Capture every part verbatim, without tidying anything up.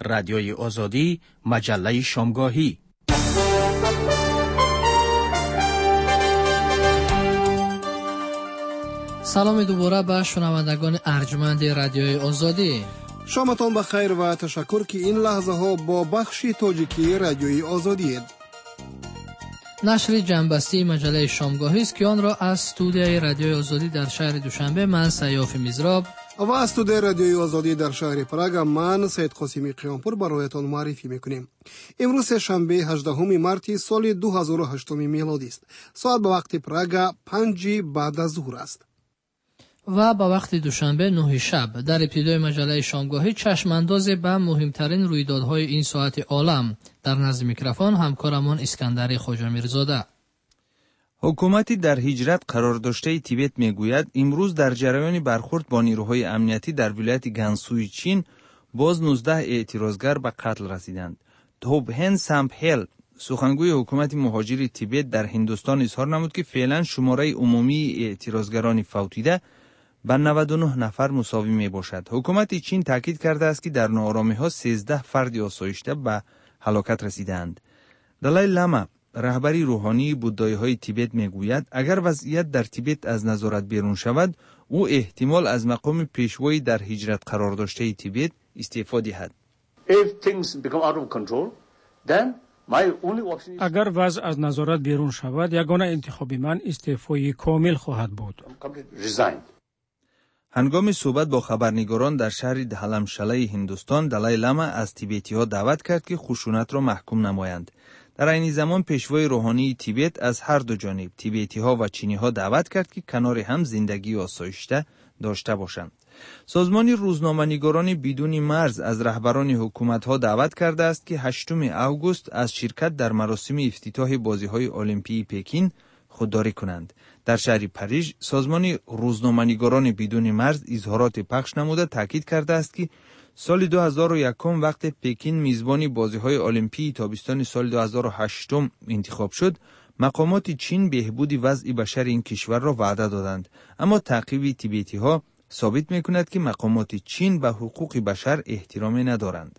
رادیوی آزادی، مجله شامگاهی. سلام دوباره به شنوندگان ارجمند رادیوی آزادی. شامتان بخیر و تشکر که این لحظه ها با بخش تاجیکی رادیوی آزادی اید. نشر جنبستی مجله شامگاهی است که آن را از استودیوی رادیوی آزادی در شهر دوشنبه من سیاف میزراب و از استودیوی رادیوی آزادی در شهر پراگ من سید قاسمی قیامپور برایتان معرفی میکنیم. امروز شنبه هجدهم مارس سال دو هزار و هشت میلادی است. ساعت به وقت پراگ پنج بعد از ظهر است. و با وقت دوشنبه نه شب. در ابتدای مجله شامگاهی چشم انداز به مهمترین رویدادهای این ساعت عالم. در نزد میکروفون همکارمان اسکندر خواجه میرزاده. حکومتی در هجرت قرار داشته تیبت میگوید امروز در جریان برخورد با نیروهای امنیتی در ولایت گانسوی چین باز نوزده اعتراضگر به قتل رسیدند. توبهن سامپهل سخنگوی حکومت مهاجر تیبت در هندوستان اظهار نمود که فعلا شماره عمومی اعتراضگران فوتیده به نود و نه نفر مساوی می باشد. حکومت چین تاکید کرده است که در ناآرامی ها سیزده فرد آسایشته به هلاکت رسیدند. دلای لاما رهبری روحانی بودایی های تیبت می گوید اگر وضعیت در تیبت از نظارت بیرون شود او احتمال از مقام پیشوایی در هجرت قرار داشته تیبت استعفا دهد. اگر وضع از نظارت بیرون شود یگانه انتخاب من استعفای کامل خواهد بود. هنگام صحبت با خبرنگاران در شهر دهلمشله هندوستان دلای لاما از تیبتی ها دعوت کرد که خشونت را محکوم نمایند. در این زمان پیشوای روحانی تیبت از هر دو جانب تیبتی ها و چینی ها دعوت کرد که کنار هم زندگی آسایشته داشته باشند. سازمان روزنامه‌نگاران بدون مرز از رهبران حکومت ها دعوت کرده است که هشتم اوگوست از شرکت در مراسم افتتاح بازی‌های المپیک پکین خودداری کنند. در شهر پاریژ سازمان روزنامه‌نگاران بدون مرز اظهارات پخش نموده تاکید کرده است که سال دو هزار و یک وقت پکین میزبانی بازی‌های المپیک تابستان سال دو هزار و هشت انتخاب شد، مقامات چین بهبود وضع بشر این کشور را وعده دادند، اما تعقیب تیبتی‌ها ثابت می‌کند که مقامات چین به حقوق بشر احترام ندارند.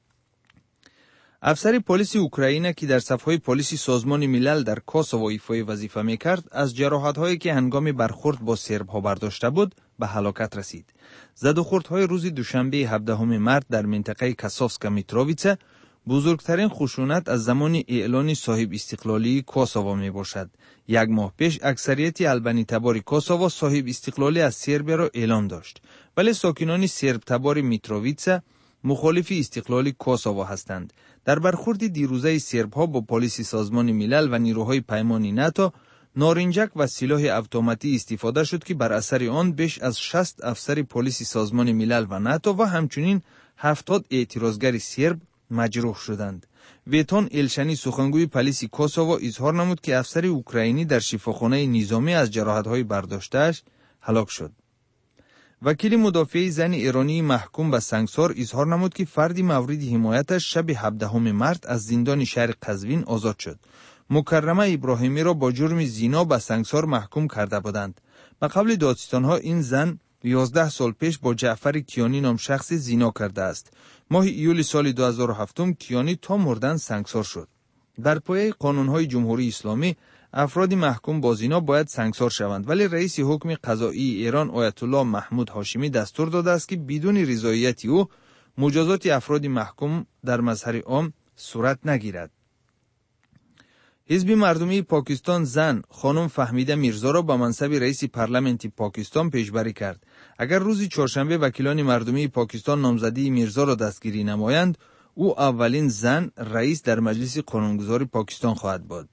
افسر پلیس اوکراین که در صف‌های پلیس سازمان ملل در کوسوو ایفای وظیفه می‌کرد از جراحت‌هایی که هنگام برخورد با سرب‌ها برداشته بود به هلاکت رسید. زد و خوردهای روز دوشنبه هفدهم مارس در منطقه کاسوفسکا میتروویچه بزرگترین خشونت از زمان اعلان صاحب استقلالی کوسوو میباشد. یک ماه پیش اکثریت البانی تبار کوسوو صاحب استقلالی از سربیا را اعلام داشت، ولی ساکنان سرب تبار میتروویچه مخالف استقلال کوسوو هستند. در برخورد دیروزه سرب‌ها با پلیس سازمان ملل و نیروهای پیمانی ناتو نارنجک و سلاح اتوماتی استفاده شد که بر اثر آن بیش از شصت افسر پلیس سازمان ملل و ناتو و همچنین هفتاد اعتراضگر سرب مجروح شدند. ویتون الشنی سخنگوی پلیس کوسوو اظهار نمود که افسر اوکراینی در شفاخانه نظامی از جراحت‌های برداشته‌اش هلاک شد. وکیل مدافع زن ایرانی محکوم به سنگسار اظهار نمود که فردی مورد حمایتش شب هفدهم مارس از زندان شهر قزوین آزاد شد. مکرمه ابراهیمی را با جرم زنا به سنگسار محکوم کرده بودند. به قول دادستان‌ها این زن یازده سال پیش با جعفر کیانی نام شخص زنا کرده است. ماه ایول سال دو هزار و هفت کیانی تا مردن سنگسار شد. در پایه قانون‌های جمهوری اسلامی افراد محکوم با زنا باید سنگسار شوند، ولی رئیس حکم قضایی ایران آیت الله محمود هاشمی دستور داده است که بدون رضایت او مجازات افراد محکوم در مظهر عام صورت نگیرد. حزب مردمی پاکستان زن خانم فهمیده میرزا را به منصب رئیس پارلمانت پاکستان پیشبری کرد. اگر روز چهارشنبه وکیلان مردمی پاکستان نامزدی میرزا را دستگیری نمایند، او اولین زن رئیس در مجلس قانونگذار پاکستان خواهد بود.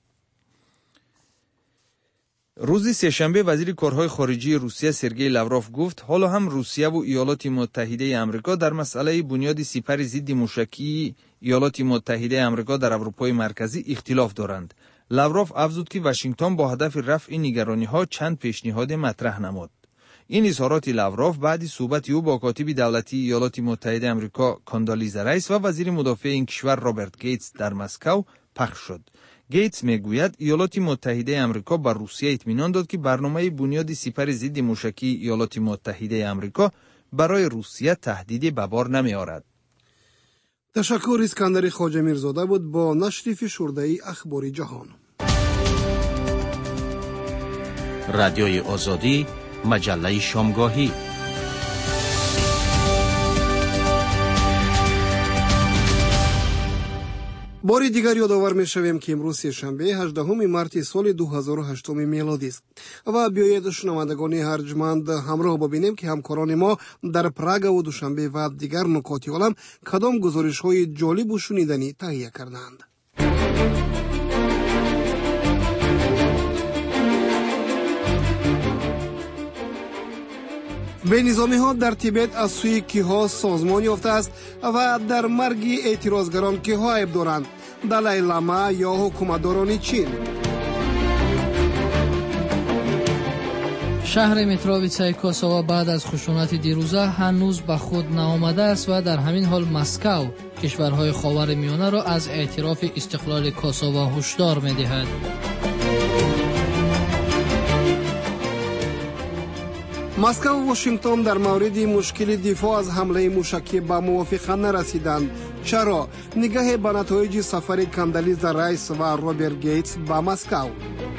روز سه‌شنبه وزیر کارهای خارجی روسیه سرگئی لاوروف گفت حالا هم روسیه و ایالات متحده آمریکا در مسئله بنیاد سپر ضد موشکی ایالات متحده آمریکا در اروپای مرکزی اختلاف دارند. لاوروف افزود که واشنگتن با هدف رفع نگرانی‌ها چند پیشنهاد مطرح نمود. این اظهارات لاوروف بعد صحبت او با کاتب دولتی ایالات متحده آمریکا کاندالیزا رایس و وزیر مدافع این کشور رابرت گیتس در مسکو پخش شد. گیتس میگوید ایالات متحده آمریکا بر روسیه اطمینان داد که برنامه بنیاد سپر ضد موشکی ایالات متحده آمریکا برای روسیه تهدیدی به بار نمی آورد. تشکر. اسکندر خواجه میرزاده بود با نشر فشرده اخبار جهان. رادیوی آزادی، مجله شامگاهی. باری دیگر یادآور می‌شویم که امروز سه‌شنبه هجدهم مارس سال دو هزار و هشت میلادی است و بیایید شنوندگان ارجمند همراه ببینیم که همکاران ما در پراگ و دوشنبه و دیگر نکات عالم کدام گزارش‌های جالب و شنیدنی تهیه کردند. به نظامی ها در تیبت از سوی کیها سازمان یافته است و در مرگ اعتراضگران کیها عیب دارند، دلای لاما یا حکومتداران چین. شهر میتروویچای کوسوو بعد از خشونت دیروزه هنوز به خود نآمده است و در همین حال مسکو کشورهای خاورمیانه را از اعتراف استقلال کوسوو هشدار می‌دهد. مسکو و واشنگتن در مورد مشکل دفاع از حمله موشکی به موافقه نرسیدند. چرا؟ نگاه به نتایج سفر کندالیزا رایس و روبرت گیتس به مسکو.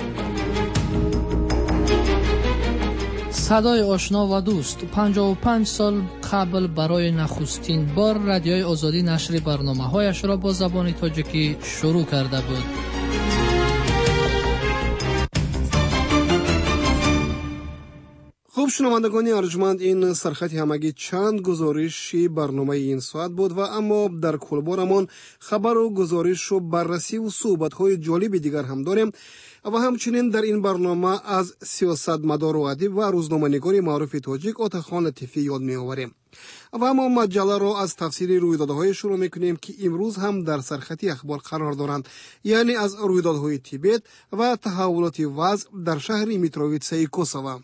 صدای آشنا و دوست. پنجاه و پنج سال قبل برای نخستین بار رادیوی آزادی نشر برنامه‌هایش را با زبان تاجیکی شروع کرده بود. خوب شنوندگان ارجمند، این سرخط همگی چند گزارشی برنامه این ساعت بود و اما در کلبارمان خبر و گزارش و بررسی و صحبت‌های جالب دیگر هم داریم و همچنین در این برنامه از سیاستمدار و ادیب و روزنامه‌نگار معروف تاجیک آتاخان لطیفی یاد می‌آوریم. و اما مجله را از تفسیر رویدادهای شروع می‌کنیم که امروز هم در سرخط اخبار قرار دارند، یعنی از رویدادهای تیبت و تحولات وضع در شهر میتروویچای کوسوو.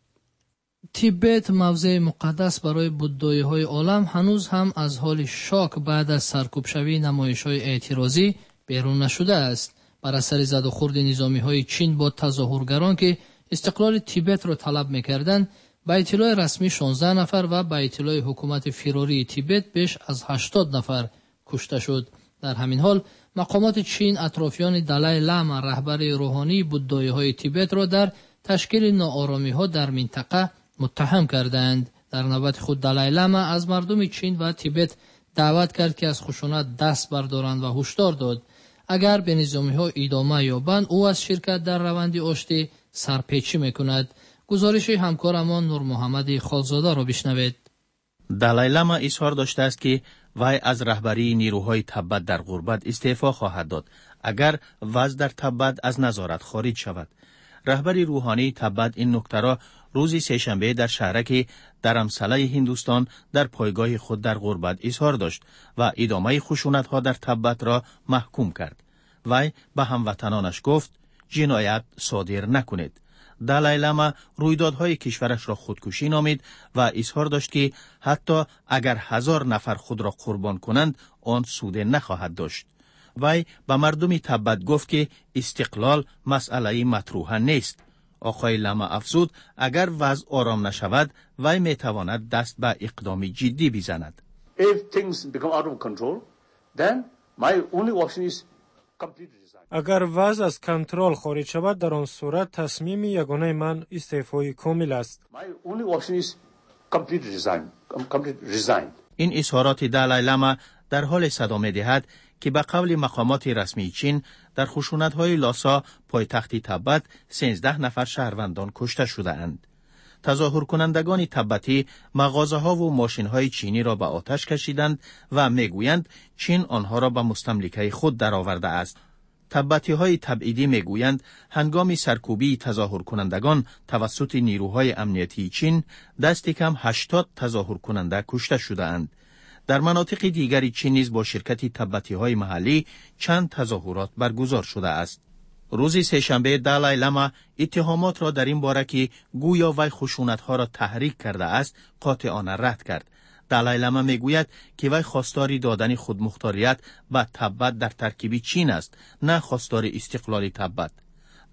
تیبت، موضع مقدس برای بودایی عالم، هنوز هم از حال شاک بعد از سرکوب شوی نمایش‌های اعتراضی بیرون نشده است. بر اثر زد و خورد نظامی‌های چین با تظاهرگران که استقلال تیبت را طلب می‌کردند، با اطلاع رسمی شانزده نفر و با اطلاع حکومت فراری تیبت بیش از هشتاد نفر کشته شد. در همین حال مقامات چین اطرافیان دلای لاما، رهبر روحانی بودایی‌های تیبت را در تشکیل ناآرامی‌ها در منطقه متهم کردند. در نوبت خود دلای لاما از مردم چین و تیبت دعوت کرد که از خشونت دست بردارند و هشدار داد اگر به نظامی‌ها ادامه یابند او از شرکت در روند آشتی سرپیچی میکند. گزارش همکارمان نور محمد خالزاده را بشنوید. دلای لاما اظهار داشته است که وی از رهبری نیروهای تبت در غربت استعفا خواهد داد اگر وضع در تبت از نظارت خارج شود. رهبری روحانی تبت این نکته را روز سه‌شنبه در شهرک درمسله هندوستان در پایگاه خود در غربت اظهار داشت و ادامه خشونت‌ها در تبت را محکوم کرد. وی به هموطنانش گفت جنایت صادر نکنید. دلای لاما رویدادهای کشورش را خودکشی نامید و اظهار داشت که حتی اگر هزار نفر خود را قربان کنند آن سود نخواهد داشت. وی به مردم تبت گفت که استقلال مسئله مطروح نیست. آقای لاما افزود اگر وضع آرام نشود وی میتواند دست به اقدام جدی بزند. If things become out of control, then my only option is complete resign. اگر وضع از کنترل خارج شود در آن صورت تصمیم یگانه من استعفای کامل است. My only option is complete resign. Complete resign. این اظهارات دلای لاما در حال صدا می‌دهد که به قول مقامات رسمی چین در خشونت‌های لاسا پایتخت تبت سیزده نفر شهروندان کشته شده اند. تظاهر کنندگان تبتی مغازه‌ها و ماشین‌های چینی را به آتش کشیدند و میگویند چین آنها را به مستملکه خود درآورده است. تبتی‌های تبعیدی میگویند هنگام سرکوبی تظاهر کنندگان توسط نیروهای امنیتی چین دست کم هشتاد تظاهر کننده کشته شده اند. در مناطق دیگری چین نیز با شرکت تبتی‌های محلی چند تظاهرات برگزار شده است. روز سه‌شنبه دلای لاما اتهامات را در این باره که گویا وی خشونت‌ها را تحریک کرده است قاطعانه رد کرد. دلای لاما میگوید که وی خواستار دادن خودمختاریت به تبت در ترکیب چین است، نه خواستار استقلال تبت.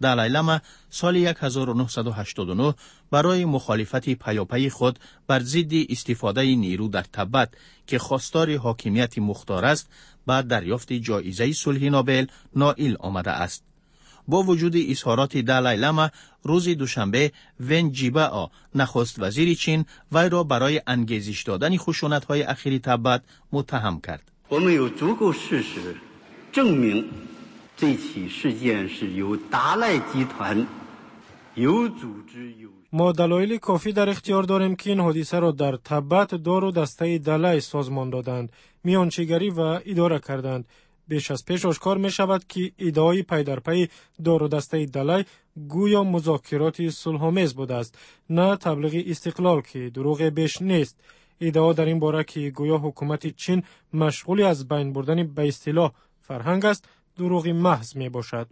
دالای لاما سال هزار و نهصد و هشتاد و نه برای مخالفت پیاپی خود بر ضد استفاده نیرو در تبت که خواستار حاکمیت مختار است، بعد دریافت جایزه صلح نوبل نائل آمده است. با وجود اظهارات دالای لاما، روز دوشنبه ون جیبائو نخست وزیر چین وی را برای انگیزش دادن خشونت‌های اخیر تبت متهم کرد. ما دلایل کافی در اختیار داریم که این حادثه را در تبت دار و دسته دالای سازمان دادند، میانچیگری و اداره کردند. بیش از پیش آشکار می شود که ادعای پی در پی دار و دسته دالای گویا مذاکرات صلح‌آمیز بوده است، نه تبلیغ استقلال که دروغ بیش نیست. ادعا در این باره که گویا حکومت چین مشغول از بین بردن به اصطلاح فرهنگ است، دروغ محض می باشد.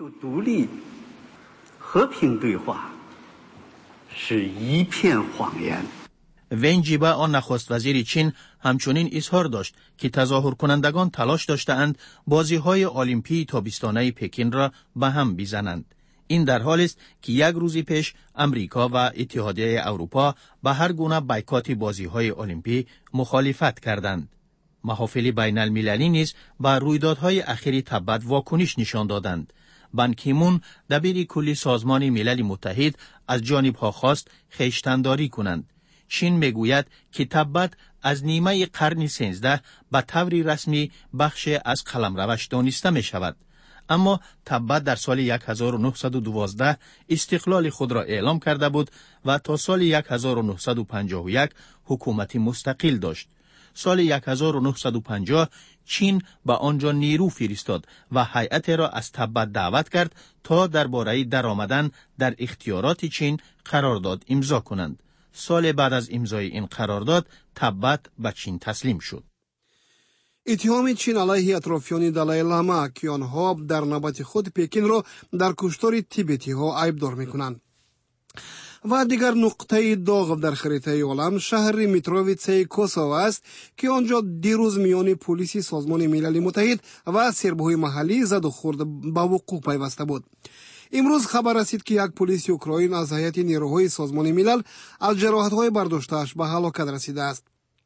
ون جیبائو نخست وزیر چین همچنین اظهار داشت که تظاهر کنندگان تلاش داشتند بازی‌های المپی تابستانه پکین را به هم بزنند. این در حالی است که یک روز پیش امریکا و اتحادیه اروپا به هر گونه بایکات بازی‌های المپی مخالفت کردند. محافل بین المللی نیز به رویدادهای اخیر تبت واکنش نشان دادند. بان کی مون دبیر کلی سازمان ملل متحد از جانب‌ها خواست خویشتن‌داری کنند. چین میگوید که تبت از نیمه قرن سیزده به طور رسمی بخش از قلمروش دانسته می شود. اما تبت در سال هزار و نهصد و دوازده استقلال خود را اعلام کرده بود و تا سال هزار و نهصد و پنجاه و یک حکومت مستقل داشت. سال هزار و نهصد و پنجاه چین به آنجا نیرو فرستاد و هیئت را از تبت دعوت کرد تا درباره درآمدن در اختیارات چین قرارداد امضا کنند. سال بعد از امضای این قرارداد تبت به چین تسلیم شد. اتهام چین علیه اطرافیان دالای لاما که آنها در نوبت خود پکین را در کشتار تیبتی ها عیبدار میکنند. و دیگر نقطه داغ در خریطه عالم شهر میتروویتسه کوسوو است که آنجا دیروز میان پلیس سازمان ملل متحد و سربهای محلی زد و خورد به وقوع پیوسته بود. امروز خبر رسید که یک پلیس اوکراین از هیئت نیروهای سازمان ملل از جراحت‌های برداشته‌اش به هلاکت رسیده است.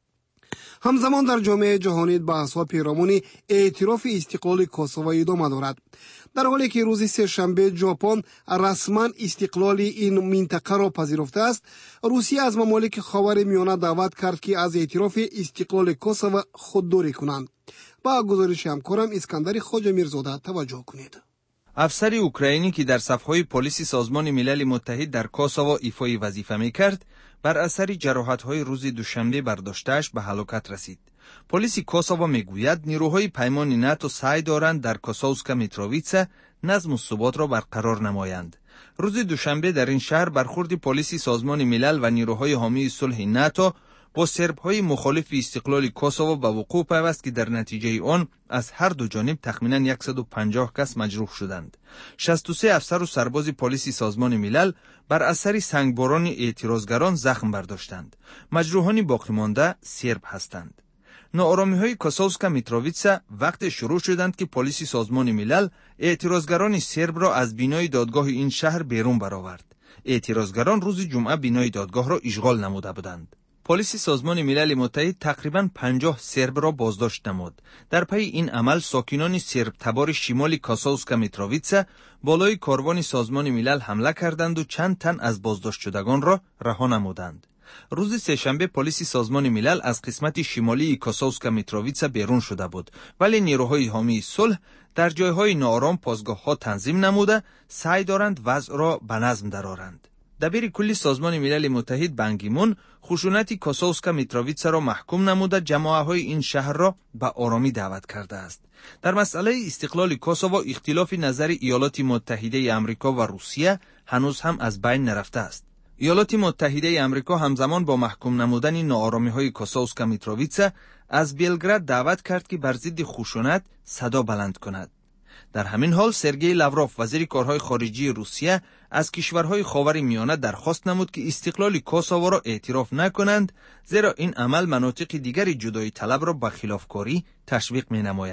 همزمان در جامعه جهانی بحث‌ها پیرامون اعتراف استقلال کوسوو ادامه دارد. در حالی که روز سه‌شنبه ژاپن رسما استقلال این منطقه را پذیرفته است، روسیه از ممالک خاورمیانه دعوت کرد که از اعتراف استقلال کوسوو خودداری کنند. با گزارش همکارم اسکندر خواجه میرزاده توجه کنید. افسر اوکراینی که در صف‌های پلیس سازمان ملل متحد در کوسوو ایفای وظیفه می‌کرد، بر اثر جراحت‌های روز دوشنبه برداشته‌اش به هلاکت رسید. پلیس کوسوو میگوید نیروهای پیمان ناتو سعی دارند در کوسووسکا میتروویتسا نظم و ثبات را برقرار نمایند. روز دوشنبه در این شهر برخورد پلیس سازمان ملل و نیروهای حامی صلح ناتو با سرب‌های مخالف استقلال کوسوو به وقوع پیوست که در نتیجه آن از هر دو جانب تخمیناً صد و پنجاه کس مجروح شدند. شصت و سه افسر و سرباز پلیس سازمان ملل بر اثر سنگباران اعتراضگران زخم برداشتند. مجروحان باقی مانده سرب هستند. ناآرامی‌های کوسووسکا میتروویتسا وقت شروع شدند که پلیس سازمان ملل اعتراضگران سرب را از بینای دادگاه این شهر بیرون برآورد. اعتراضگران روز جمعه بینای دادگاه را اشغال نموده بودند. پلیس سازمان ملل متحد تقریباً پنجاه سرب را بازداشت نمود. در پی این عمل ساکنان سرب تبار شمال کوسووسکا میتروویتسا بالای کاروان سازمان ملل حمله کردند و چند تن از بازداشت شدگان را رها نمودند. روز سه‌شنبه پلیس سازمان ملل از قسمت شمالی کوسووسکا میتروویتسا بیرون شده بود، ولی نیروهای حامی صلح در جایهای ناآرام پاسگاه‌ها تنظیم نموده سعی دارند وضع را به نظم درآورند. دبیر کلی سازمان ملل متحد بان کی مون خشونت کوسووسکا میتروویتسا را محکوم نموده جماعت‌های این شهر را به آرامی دعوت کرده است. در مسئله استقلال کوسوو اختلاف نظر ایالات متحده آمریکا و روسیه هنوز هم از بین نرفته است. ایالات متحده آمریکا همزمان با محکوم نمودن ناآرامی‌های کوسووسکا میتروویتسا از بلگراد دعوت کرد که بر ضد خشونت صدا بلند کند. در همین حال سرگئی لاوروف وزیر کارهای خارجی روسیه از کشورهای خاورمیانه درخواست نمود که استقلال کوسوو را اعتراف نکنند، زیرا این عمل مناطق دیگر جدایی طلب را به خلافکاری تشویق می نماید.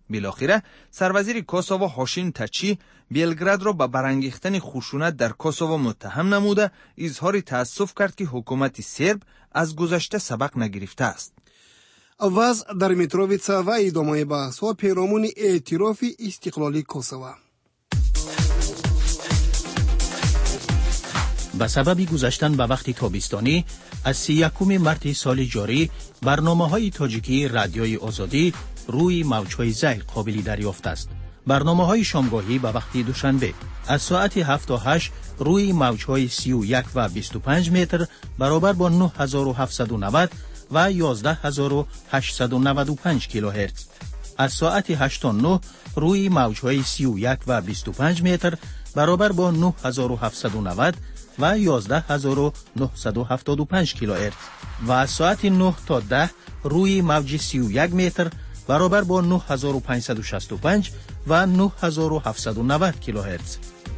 بالاخره سروزیر کوسوو هاشیم تاچی بیلگراد را به برانگیختن خشونت در کوسوو متهم نموده اظهار تأسف کرد که حکومت سرب از گذشته سبق نگرفته است. وضع در میتروویڅا و ادامه بحث‌ها پیرامون اعتراف استقلالی کوسوو. به سبب گذشتن به وقت تابستانی از سی و یکم مارس سال جاری برنامه‌های تاجیکی رادیوی آزادی روی موج‌های زیر قابل دریافت است. برنامه‌های شامگاهی به وقت دوشنبه از ساعت هفت تا هشت روی موج‌های سی و یک و بیست و پنج متر برابر با نه هزار و هفتصد و نود و یازده هزار و هشتصد و نود و پنج کیلوهرتز. از ساعت هشت تا نه روی موج‌های سی و یک و بیست و پنج متر برابر با نه هزار و هفتصد و نود و یازده هزار و نهصد و هفتاد و پنج کیلوهرتز و از ساعت نه تا ده روی موج سی و یک متر برابر با نه هزار و پانصد و شصت و پنج و نه هزار و هفتصد و نود کیلوهرتز.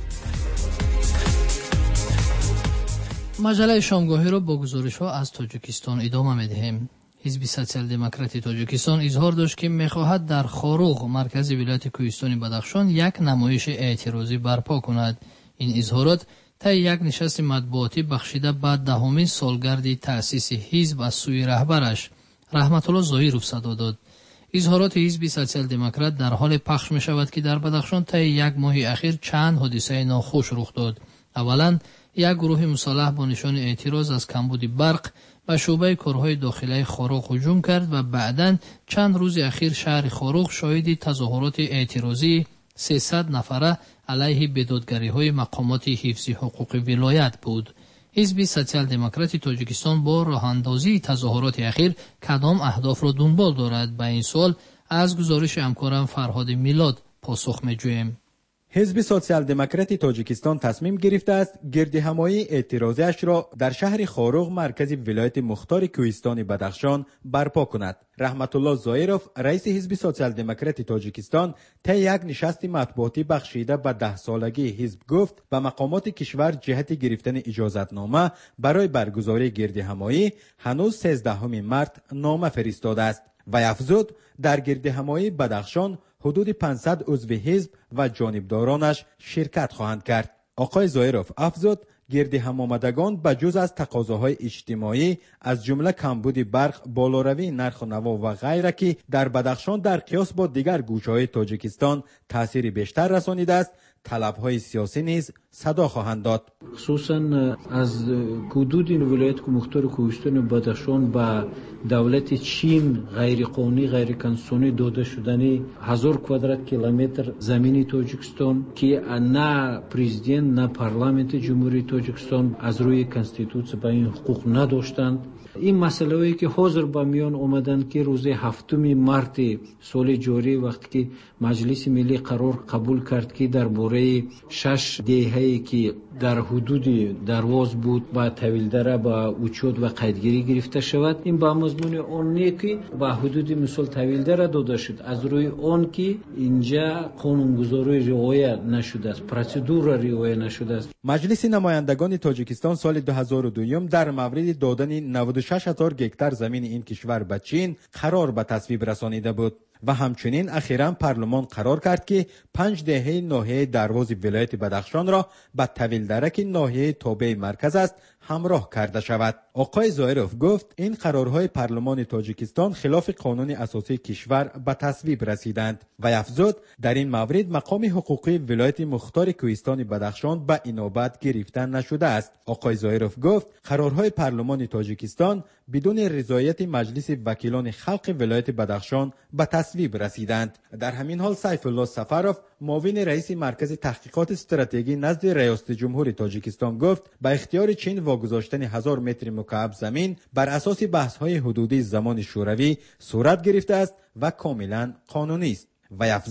مجله شامگاهی را با گزارش‌ها از تاجیکستان ادامه می‌دهیم. حزب سوسیال دموکراتی تاجیکستان اظهار داشت که می‌خواهد در خاروغ مرکز ولایت کوهستان بدخشان یک نمایش اعتراضی برپا کند. این اظهارات طی یک نشست مطبوعاتی بخشیده بعد دهمین سالگرد تأسیس حزب از سوی رهبرش رحمت الله ظاهرов صدا داد. اظهارات حزب سوسیال دموکرات در حال پخش می شود که در بدخشان طی یک ماه اخیر چند حادثه ناخوش رخ داد. اولا یک گروه مسلح با نشان اعتراض از کمبود برق به شعبه کارهای داخلی خاروغ هجوم کرد و بعداً چند روز اخیر شهر خاروغ شاهد تظاهرات اعتراضی سیصد نفره علیه بدادگری‌های مقامات حفظی حقوق ولایت بود. حزب سوسیال دموکراتی تاجیکستان با راه‌اندازی تظاهرات اخیر کدام اهداف را دنبال دارد؟ به این سوال از گزارش همکارم فرهاد میلاد پاسخ می‌جوییم. حزب سوسیال دموکراتی تاجیکستان تصمیم گرفته است گردهمایی اعتراضیش را در شهر خاروغ مرکز ولایت مختار کوهستان بدخشان برپا کند. رحمت الله ظاهرov رئیس حزب سوسیال دموکراتی تاجیکستان طی یک نشست مطبوعاتی بخشیده به ده سالگی حزب گفت به مقامات کشور جهت گرفتن اجازتنامه برای برگزاری گردهمایی هنوز سیزدهم مارس نامه فرستاده است و افزود در گردهمایی بدخشان حدود پانصد عضو حزب و جانبدارانش شرکت خواهند کرد. آقای ظاهرov افزود گردهم آمدگان به جز از تقاضاهای اجتماعی از جمله کمبود برق، بالاروی نرخ نوا و غیره که در بدخشان در قیاس با دیگر گوشه‌های تاجیکستان تأثیر بیشتر رسانیده است، طلب‌های سیاسی نیز صدا خواهند داد. خصوصا از حدود ولایت مختار کوهستان بدخشان به دولت چین غیر قانونی غیر کنستیتوشنی داده شدنی هزار کوادرات کیلومتر زمین تاجیکستان که نه پرزیدنت نه پارلمانت جمهوری تاجیکستان از روی کنستیتوسیون به این حقوق نداشتند. این مسئله‌ای که حاضر به میان آمدند که روز هفتم مارس سال جاری وقتی که مجلس ملی قرار قبول کرد که درباره شش دهه‌ای که در حدود درواز بود با تحویلدار با اوچود و قیدگیری گرفته شود، این با مضمون اون نه که با حدود مثال تحویلدار داده شد از روی اون که اینجا قانونگذاری رعایت نشده است، پروسیدور رعایت نشده است. مجلس نمایندگان تاجیکستان سال دو هزار و دو در مورد دادن نود و شش هزار گکتار زمین این کشور به چین قرار به تصویب رسانیده بود و همچنین اخیراً پارلمان قرار کرد که پنج دهه ناحیه درواز ولایت بدخشان را به تحویلدار که ناحیه تابع مرکز است همراه کرده شود. آقای ظاهرov گفت این قرارهای پارلمان تاجیکستان خلاف قانون اساسی کشور به تصویب رسیدند و افزود در این مورد مقام حقوقی ولایت مختار کوهستان بدخشان به اینابت گرفته نشده است. آقای ظاهرov گفت قرارهای پارلمان تاجیکستان بدون رضایت مجلس وکیلان خلق ولایت بدخشان به تصویب رسیدند. در همین حال سیف الله سفروف معاون رئیس مرکز تحقیقات استراتژی نزد ریاست جمهوری تاجیکستان گفت به اختیار چین واگذاشتن هزار متر مکعب زمین بر اساس بحث‌های حدودی زمان شوروی صورت گرفته است و کاملا قانونی است و افزود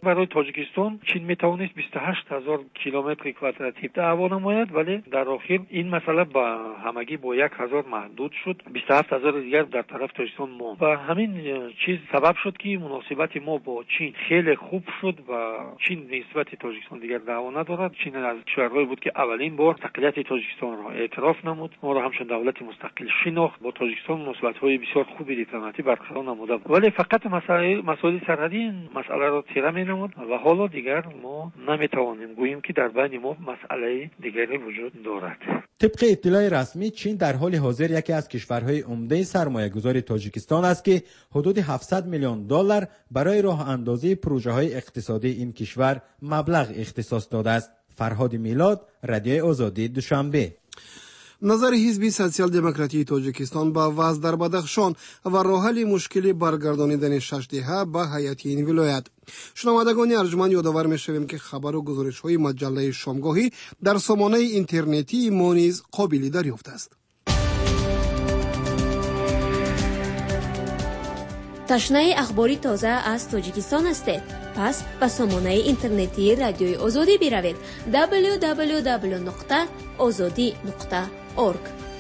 برای تاجیکستان چین میتوانست بیست و هشت هزار کیلومتر کوادراتی دعوا نماید، ولی در آخر این مسئله با همگی با یک هزار محدود شد. بیست و هفت هزار دیگر در طرف تاجیکستان ماند و همین چیز سبب شد که مناسبت ما با چین خیلی خوب شد و چین نسبت تاجیکستان دیگر دعوا ندارد. چین از کشورهایی بود که اولین بار مستقلیت تاجیکستان را اعتراف نمود، ما را همچون دولت مستقل شناخت. با تاجیکستان مناسبت‌های بسیار خوبی دیپلماتی برقرار نموده، ولی فقط مسائل مسائل سرحدی مسئله را تیره می‌نمود و حالا دیگر ما نمی‌توانیم گوییم که در بین ما مسئله دیگری وجود دارد. طبق اطلاع رسمی چین در حال حاضر یکی از کشورهای عمده سرمایه‌گذار تاجیکستان است که حدود هفتصد میلیون دلار برای راه اندازی پروژه‌های اقتصادی این کشور مبلغ اختصاص داده است. فرهاد میلاد، رادیو آزادی، دوشنبه. نظر حزب سوسیال دموکراتی تاجیکستان با وضع در بدخشان و راه حل مشکل برگردانیدن شش دهه به هیئت این ولایت. شنوندگان ارجمند یادآور می‌شویم که خبر و گزارش‌های مجله شامگاهی در سامانه اینترنتی ما نیز قابل دریافت است. تشنه اخباری تازه از تاجیکستان هستید؟ پس به سامانه اینترنتی رادیوی آزادی بروید دبلیو دبلیو دبلیو نقطه آزادی نقطه اورگ.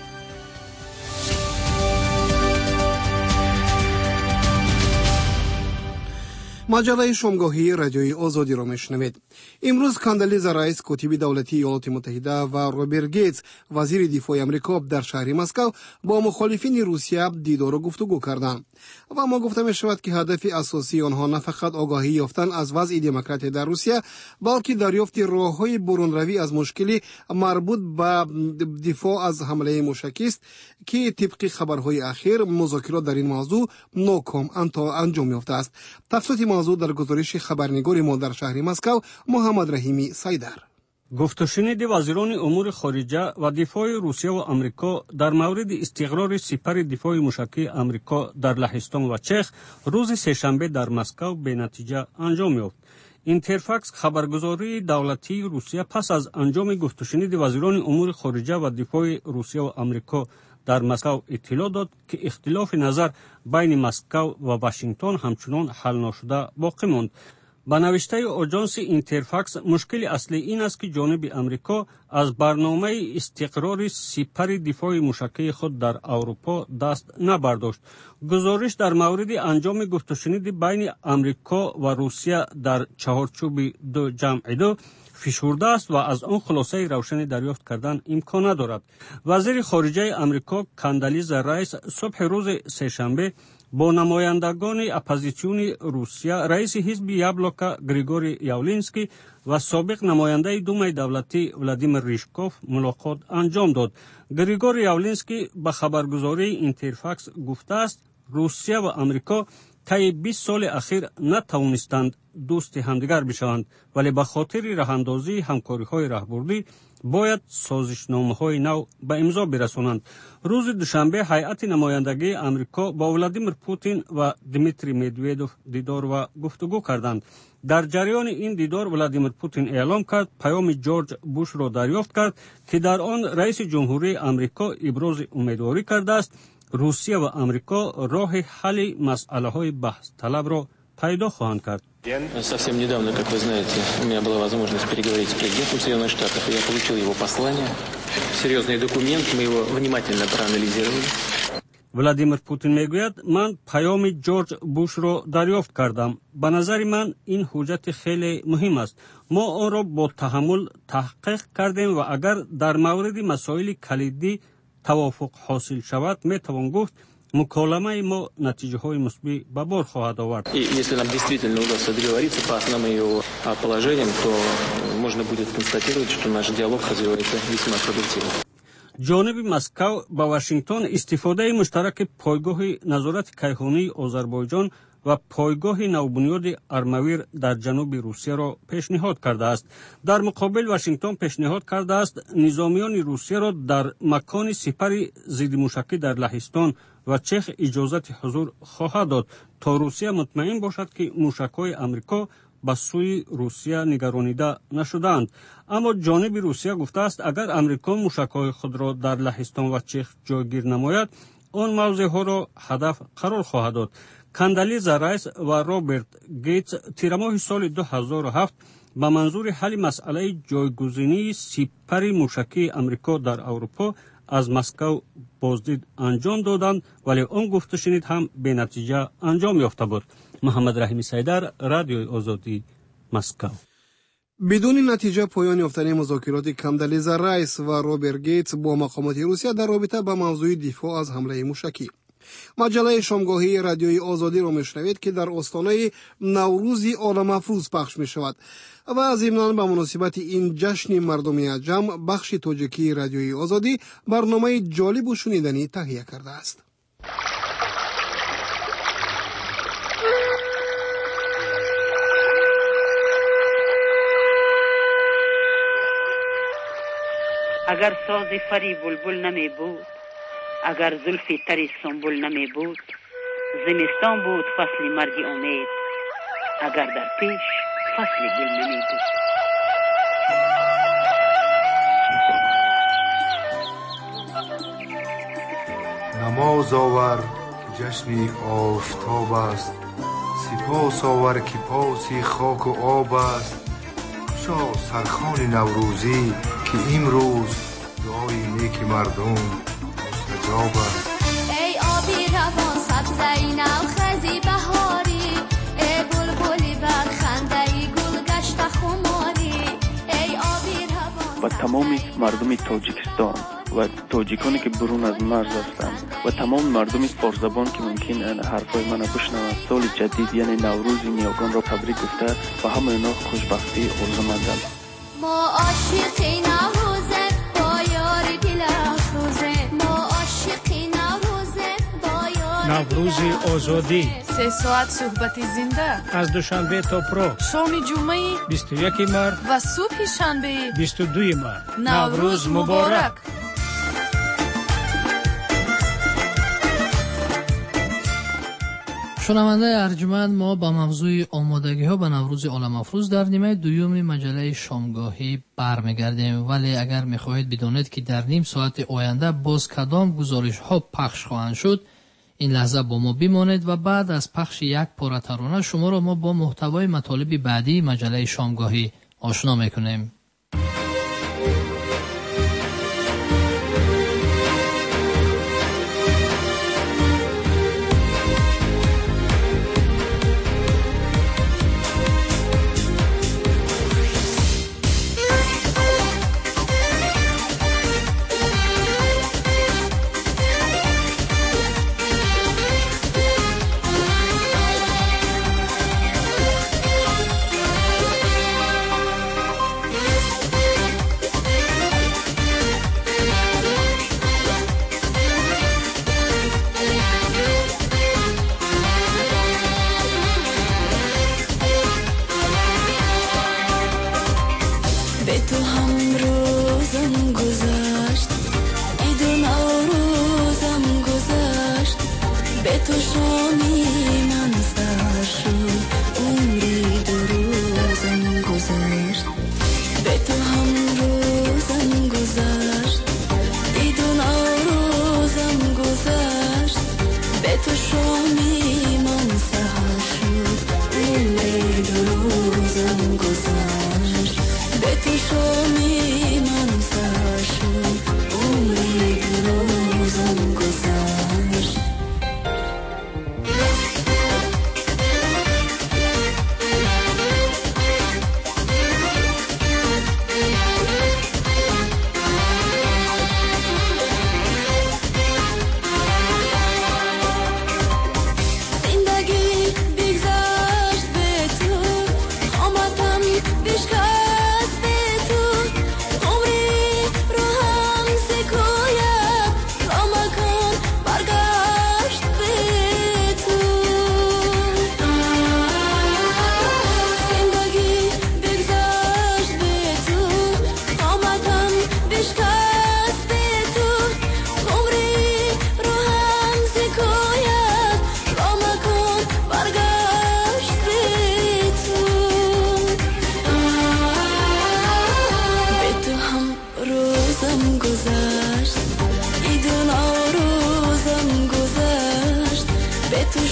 مجله شامگاهی رادیوی آزادی را میشنوید. امروز کاندالیزا رئیس کتیب دولتی ایالات متحده و روبرت گیتس وزیر دفاع آمریکا در شهر مسکو با مخالفین روسیه دیدار و گفتگو کردند و ما گفته می شود که هدف اساسی آنها نه فقط آگاهی یافتن از وضع دموکراسی در روسیه، بلکه دریافت راه‌های برونروی از مشکلی مربوط به دفاع از حمله موشکی است که طبق خبرهای اخیر مذاکرات در این موضوع ناکام انجام یافته است. تفصیل موضوع در گزارش خبرنگار ما در شهر مسکو محمد رحیمی سایدر. گفت و شنید وزیران امور خارجه و دفاع روسیه و آمریکا در مورد استقرار سپر دفاع موشکی آمریکا در لهستان و چخ روز سه‌شنبه در مسکو به نتیجه انجام یافت. اینترفاکس خبرگزاری دولتی روسیه پس از انجام گفت و شنید وزیران امور خارجه و دفاع روسیه و آمریکا در مسکو اطلاع داد که اختلاف نظر بین مسکو و واشنگتن همچنان حل نشده باقی ماند. با نوشته آژانس اینترفاکس مشکل اصلی این است که جانب آمریکا از برنامه استقرار سپر دفاع موشکی خود در اروپا دست نبرداشت. گزارش در مورد انجام گفت و شنید بین آمریکا و روسیه در چهارچوب دو جمع دو فشرده است و از آن خلاصه روشنی دریافت کردن امکان ندارد. وزیر خارجه آمریکا کاندالیزا رایس صبح روز سه‌شنبه با نمایندگان اپوزیسیون روسیه، رئیس حزب یابلوکا گریگوری یاولینسکی و سابق نماینده دومای دولتی ولادیمیر ریشکوف ملاقات انجام داد. گریگوری یاولینسکی به خبرگزاری اینترفاکس گفته است روسیه و آمریکا طی بیست سال اخیر نتوانستند دوست همدیگر بشوند، ولی به خاطر راهاندازی همکاری‌های راهبردی باید سازشنامه‌های نو به امضا برسانند. روز دوشنبه هیئت نمایندگی آمریکا با ولادیمیر پوتین و دیمیتری مدودوف دیدار و گفتگو کردند. در جریان این دیدار ولادیمیر پوتین اعلام کرد پیام جورج بوش را دریافت کرد که در آن رئیس جمهوری آمریکا ابراز امیدواری کرده است روسیه و آمریکا راه حل مسائل بحث طلب را پیدا خواهند کرد. Совсем недавно, как вы знаете, у меня была возможность переговорить с президентом Соединенных Штатов, и я получил его послание. Серьезный документ, мы его внимательно проанализировали. ولادیمیر پوتین میگوید من پیام جورج بوش را دریافت کردم. به نظر من این حجت خیلی مهم است. ما آن را با تحمل تحقیق کردیم و اگر در مورد مسائل کلیدی توافق حاصل شود می توان گفت مکالمه ما نتیجه های مثبت به بار خواهد آورد. И если нам действительно удастся договориться по основным его положениям, то можно будет констатировать, что наш диалог развивается весьма продуктивно. جانب مسکو با واشنگتن استفاده مشترک پایگاه نظارت کیهانی آذربایجان و پایگاه نوبنیاد ارمویر در جنوب روسیه را پیشنهاد کرده است. در مقابل واشنگتن پیشنهاد کرده است نظامیان روسیه را در مکان سپر ضد موشکی در لهستان و چخ اجازت حضور خواهد داد تا روسیه مطمئن باشد که موشک‌های آمریکا به سوی روسیه نگرانیده نشدند. اما جانب روسیه گفته است اگر آمریکا موشک‌های خود را در لهستان و چخ جایگیر نماید آن موضع ها را هدف قرار خواهد داد. کاندالیزا رایس و رابرت گیتس تیر ماه سال دو هزار و هفت به منظور حل مسئله جایگزینی سپر موشکی امریکا در اروپا از مسکو بازدید انجام دادند، ولی آن گفته شنید هم به نتیجه انجام یافته بود. محمد رحیمی سیدر، رادیوی آزادی، مسکو. بدون نتیجه پایان یافتن مذاکرات کاندالیزا رایس و رابرت گیتس با مقامات روسیه در رابطه با موضوع دفاع از حمله موشکی. مجله شامگاهی رادیوی آزادی را میشنوید که در آستانه نوروز عالم افروز پخش می شود و از ضمن به مناسبت این جشن مردمی عجم بخش تاجیکی رادیوی آزادی برنامه جالب و شنیدنی تهیه کرده است. اگر ساز فری بلبل نمی بود، اگر زلفی تری سنبل نمی بود، زمستان بود فصل مرگ امید، اگر در پیش فصل گل نمی بود. نماز آور که جشن آفتاب است، سپاس آور که پاسی خاک و آب است. خوشا سرخوان نوروزی که امروز دعای نیک مردم مستجاب است. ای آبی روان سبزه نوخزی بهاری، ای بلبلی بر خنده گل گشت خماری، ای آبی روان. و تمام مردم تاجیکستان و تاجیکانی که برون از مرز هستند و تمام مردم فارس زبان که ممکن حرفای من بشنوند، سال جدید یعنی نوروز نیاگان را تبریک گفته و همه اینا خوشبختی آرزومندم. ما عاشقی نوروزه با یاری دل افروزه، ما عاشقی نوروزه با یاری نوروز آزادی، سه ساعت صحبت زنده از دوشنبه تا پرو، شام جمعه بیست و یک مارس و صبح شنبه بیست و دو مارس. نوروز مبارک. شنونده ارجمند، ما با موضوع آمادگی ها به نوروز عالم افروز در نیمه دوم مجله شامگاهی برمیگردیم، ولی اگر میخواهید بدانید که در نیم ساعت آینده باز کدام گزارش ها پخش خواهند شد، این لحظه با ما بمانید و بعد از پخش یک پاره ترانه شما را ما با محتوای مطالب بعدی مجله شامگاهی آشنا میکنیم.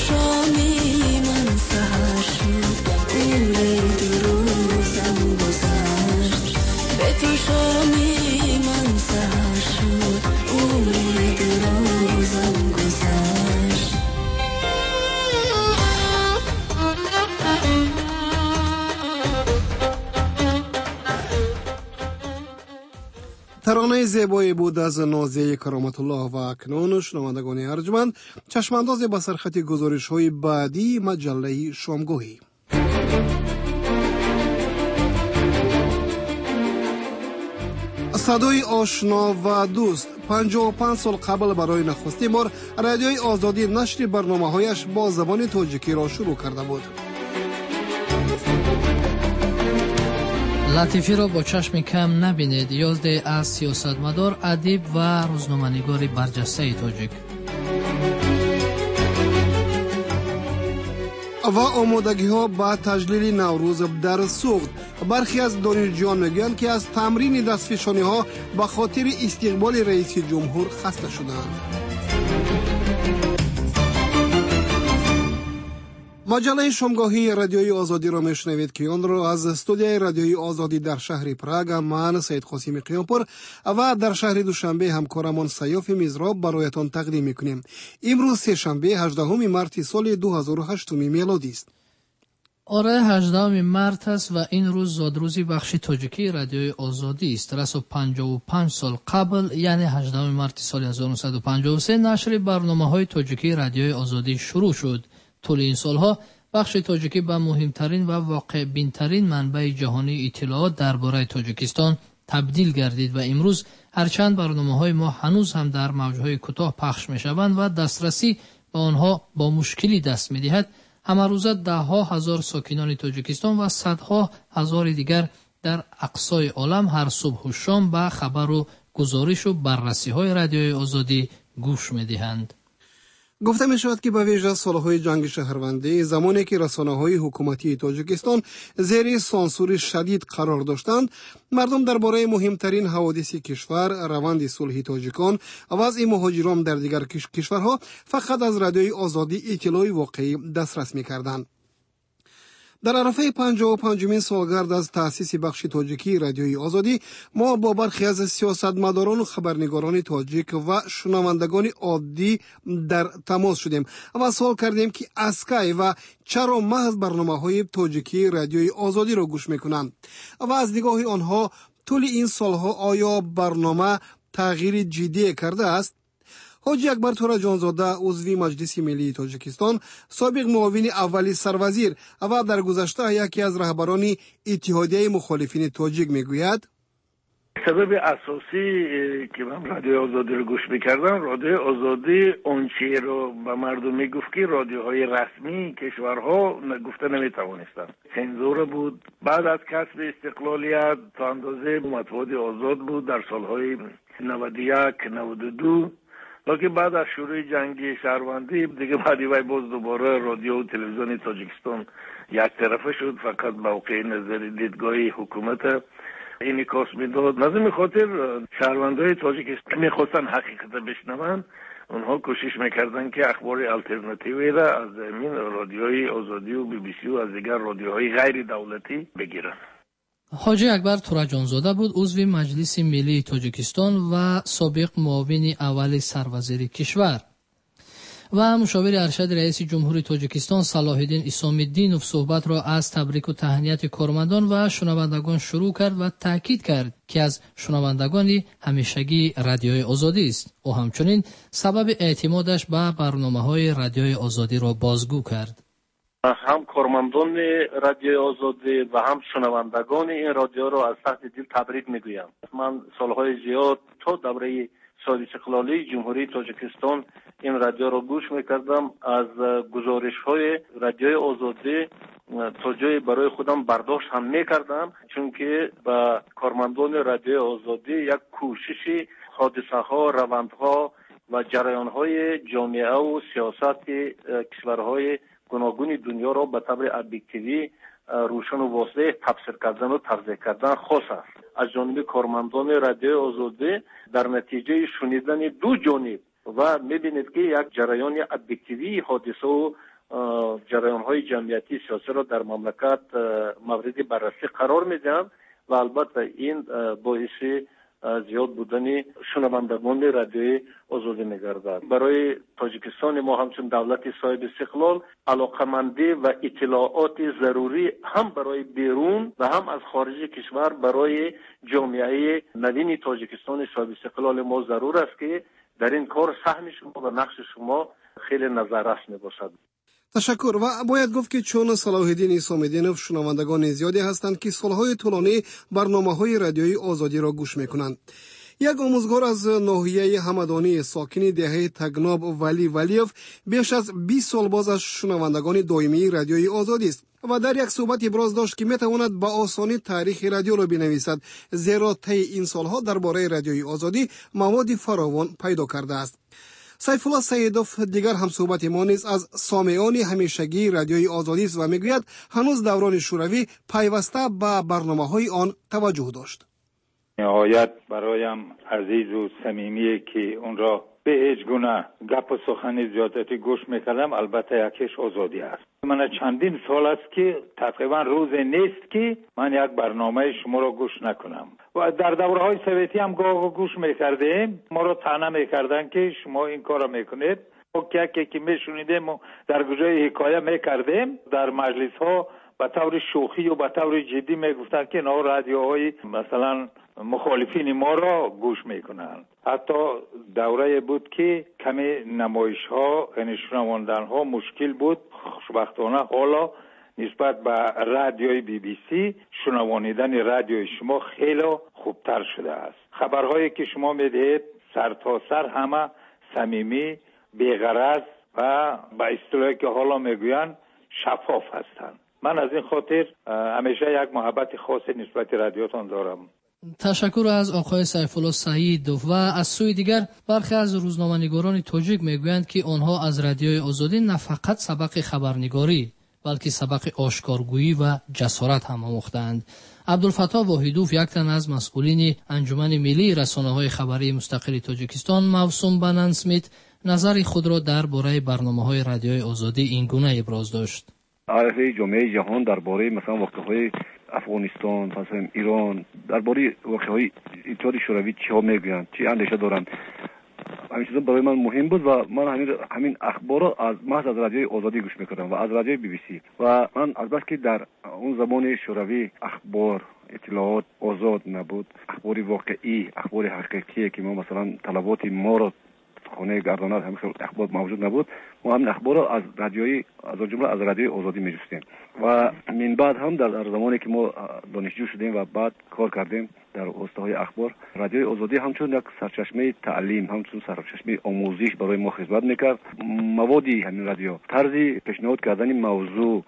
شامی من سهر شد عمر دو روزم گذشت به تو شامی من سهر شد عمر دو روزم گذشت ترانه زیبایی بود از نازیه کرامت الله و اکنون شنوندگان ارجمند چشمانداز به سرخط گزارش های بعدی مجله شامگاهی. صدای آشنا و دوست پنجاه و پنج سال قبل برای نخستین بار رادیوی آزادی نشر برنامه‌هایش با زبان تاجیکی را شروع کرده بود. لطیفی را با چشم کم نبینید. یازده از سیاستمدار، ادیب و روزنامه‌نگار برجسته تاجیک. و آمادگی ها با تجلیل نوروز در سوخت. برخی از دانشجویان میگویند که از تمرین دستفشانی ها به خاطر استقبال رئیس جمهور خسته شدند. مجله شامگاهی رادیوی آزادی را میشنوید که آن را از استودیوی رادیوی آزادی در شهر پراگ من سید قاسمی قیامپور و در شهر دوشنبه همکارمان سیاف میزراب برایتان تقدیم میکنیم. امروز سه شنبه هجدهم مارس سال دو هزار و هشت میلادی است. آره هجدهم مارس است و این روز زادروزی بخش تاجیکی رادیوی آزادی است. رأس پنجاه و پنج سال قبل یعنی هجدهم مارس سال هزار و نهصد و پنجاه و سه نشر برنامه‌های تاجیکی رادیوی آزادی شروع شد. طول این سالها بخش تاجیکی به مهمترین و واقع بینترین منبع جهانی اطلاعات درباره تاجیکستان تبدیل گردید و امروز هرچند برنامه‌های ما هنوز هم در موج‌های کوتاه پخش می‌شوند و دسترسی به آنها با مشکلی دست می‌دهد، همه روزه ده‌ها هزار ساکنان تاجیکستان و صدها هزار دیگر در اقصای عالم هر صبح و شام به خبر و گزارش و بررسی‌های رادیوی آزادی گوش می‌دهند. گفته می شود که به ویژه سالهای جنگ شهروندی، زمانی که رسانه‌های حکومتی تاجیکستان زیر سانسور شدید قرار داشتند، مردم درباره مهمترین حوادث کشور، روند صلح تاجیکان و وضع مهاجران در دیگر کشورها فقط از رادیوی آزادی اطلاع واقعی دسترس می‌کردند. در عرفه پنجاه و پنجمین سالگرد از تأسیس بخش تاجیکی رادیوی آزادی، ما با برخی از سیاستمداران و خبرنگاران تاجیک و شنوندگان عادی در تماس شدیم و سوال کردیم که از کی و چرا محض برنامه‌های تاجیکی رادیوی آزادی را گوش می‌کنند و از نگاه آنها طول این سالها آیا برنامه تغییر جدی کرده است. حاجی اکبر تورا جانزاده عضو مجلس ملی تاجیکستان، سابق معاون اولی سروزیر و در گذشته یکی از رهبران اتحادیه مخالفین تاجیک میگوید سبب اساسی که من رادیو آزادی رو گوش میکردم، رادیو آزادی اونچه رو به مردم میگفت که رادیوهای رسمی کشورها گفته نمیتوانستن. سنزور بود. بعد از کسب استقلالیت تا اندازه مطبوعات آزاد بود در سالهای نود و یک نود و دو، لیکن بعد از شروع جنگ شهروندی دیگه بعدی وای باز دوباره رادیو و تلویزیون تاجیکستان یک طرفه شد، فقط موقع نظر دیدگاهی حکومت انعکاس میداد. نظر خاطر شهروندای تاجیکستان میخواستن حقیقت بشنون، اونها کوشش میکردن که اخبار الटरनेटिव्ی را از این رادیوهای آزادی و بی بی سی و از دیگر رادیوهای غیر دولتی بگیرن. حاجی اکبر تورا جانزاده بود، عضو مجلس ملی تاجیکستان و سابق معاون اول سروزیر کشور و مشاور ارشد رئیس جمهوری تاجیکستان صلاح الدین اسام‌الدینوف صحبت را از تبریک و تهنیت کارمندان و شنوندگان شروع کرد و تاکید کرد که از شنوندگان همیشگی رادیوی آزادی است. او همچنین سبب اعتمادش به برنامه‌های رادیوی آزادی را بازگو کرد. هم کارمندان رادیو آزادی و هم شنوندگان این رادیو را از ته دل تبریک میگویم. من سالهای زیاد تا دوره صدر استقلالی جمهوری تاجیکستان این رادیو را گوش میکردم. از گزارش های رادیو آزادی تا جای برای خودم برداشت هم میکردم، چون که با کارمندان رادیو آزادی یک کوشش حادثه ها، روندها و جریان های جامعه و سیاست کشورهای گوناگون دنیا را به طور ابجکتیوی روشن و واضح تفسیر کردن و توضیح کردن خاص است. از جانب کارمندان رادیو آزادی در نتیجه شنیدن دو جانب و میبینید که یک جریان ابجکتیوی حادثه و جریان های جمعیتی سیاسی را در مملکت مورد بررسی قرار میدن و البته این باعث زیاد بودن شنوندگان رادیوی آزادی میگردد. برای تاجیکستان ما همچون دولت صاحب استقلال علاقمندی و اطلاعات ضروری هم برای بیرون و هم از خارج کشور برای جامعه نوین تاجیکستان صاحب استقلال ما ضرور است که در این کار سهم شما و نقش شما خیلی نظررس میباشد. تشکر. و باید گفت که چون صلاح الدین سامیدینوف شنوندگان زیادی هستند که سالهای طولانی برنامه‌های رادیویی آزادی را گوش میکنند. یک آموزگار از ناحیه همدانی ساکن دهه تگناب ولی ولیوف بیش از بیست سال باز از شنوندگان دائمی رادیوی آزادی است و در یک صحبت ابراز داشت که میتواند با آسانی تاریخ رادیو را بنویسد، زیرا طی این سالها درباره رادیوی آزادی مواد فراوان پیدا کرده است. سیف الله سیدوف دیگر هم صحبت ما نیز از سامعان همیشگی رادیوی آزادی است و میگوید هنوز دوران شوروی پیوسته به برنامه‌های آن توجه داشت. نهایت برایم عزیز و صمیمیه که اون را به هیچ گونه گپ و سخن زیادتی گوش میکردم. البته یکیش آزادی است. من چندین سال است که تقریبا روز نیست که من یک برنامه شما را گوش نکنم و در دوره‌های سویتی هم گاه گوش میکردیم. ما را طعنه میکردن که شما این کار را میکنید. ما که که میشنیدیم و در گوشه حکایه میکردیم. در مجلس ها به طور شوخی و به طور جدی میگفتن که اینا رادیوهای مثلا مخالفین ما را گوش میکنند. حتی دوره بود که کمی نمایش ها یعنی شنواندن ها مشکل بود. خوشبختانه حالا نسبت به رادیوی بی بی سی شنوانیدن رادیوی شما خیلی خوبتر شده است. خبرهایی که شما میدهید سر تا سر همه صمیمی، بی‌غرض و به اصطلاحی که حالا میگویند شفاف هستند. من از این خاطر همیشه یک محبت خاصی نسبت رادیوتان دارم. تشکر از آقای سیف الله سیدوف. و از سوی دیگر برخی از روزنامه‌نگاران تاجیک میگویند که آنها از رادیوی آزادی نه فقط سبق خبرنگاری بلکه سبق آشکارگویی و جسارت هم آموختند. عبدالفتاح واحدوف، یک تن از مسئولین انجمن ملی رسانه‌های خبری مستقل تاجیکستان موسوم به نانسمیت، نظر خود را درباره برنامه‌های رادیوی آزادی این گونه ابراز داشت. عرفه جامعه جهان درباره مثلا واقعه‌های افغانستان، مثلا ایران، درباره واقعه‌های ایتالیا شوروی چی ها میگویند، چی اندیشه دارند، همین چیزا برای من مهم بود و من همین همین اخبار را از محض از رادیوی آزادی گوش میکردم و از رادیوی بی بی سی. و من البته که در اون زمان شوروی اخبار اطلاعات آزاد نبود، اخبار واقعی، اخبار حقیقی که ما مثلا طلبات ما را خانه گردانات همین اخبار موجود نبود، ما همین اخبار را از رادیوی از جمله از رادیوی آزادی می‌جستیم. و من بعد هم در زمانی که ما دانشجو شدیم و بعد کار کردیم در حوزه‌های اخبار، رادیوی آزادی همچون یک سرچشمه تعلیم، همچون سرچشمه آموزش برای ما خدمت می‌کرد. موادی همین رادیو، طرز پیشنهاد کردن موضوع،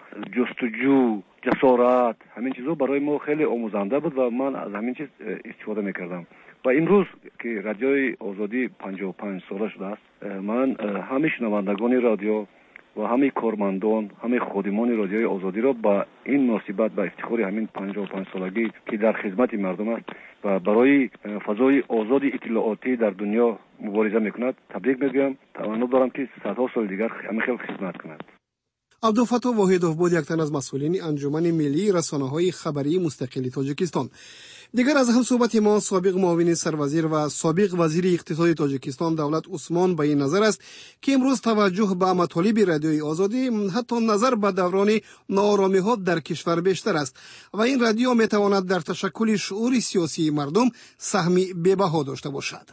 جستجو، جسارت، همین چیزا برای ما خیلی آموزنده بود و من از همین چیز استفاده می‌کردم. و امروز که رادیوی آزادی پنجاه و پنج ساله شده است، من همه شنوندگان رادیو و همه کارمندان، همه خادمان رادیوی آزادی را با این مناسبت با افتخار همین پنجاه و پنج سالگی که در خدمت مردم است و برای فضای آزاد اطلاعاتی در دنیا مبارزه میکند تبریک میگویم. تمنا دارم که صدها سال دیگر همه خیلی خدمت کند. عبدالفتاح واحدوف بود یک تن از مسئولین انجمن ملی رسانه‌های خبری مستقل تاجیکستان. دیگر از هم صحبت ما سابق معاون سروزیر و سابق وزیر اقتصاد تاجیکستان دولت عثمان به این نظر است که امروز توجه به مطالب رادیوی آزادی حتی نظر به دوران ناآرامی‌ها در کشور بیشتر است و این رادیو میتواند در تشکل شعور سیاسی مردم سهمی بی‌بها داشته باشد.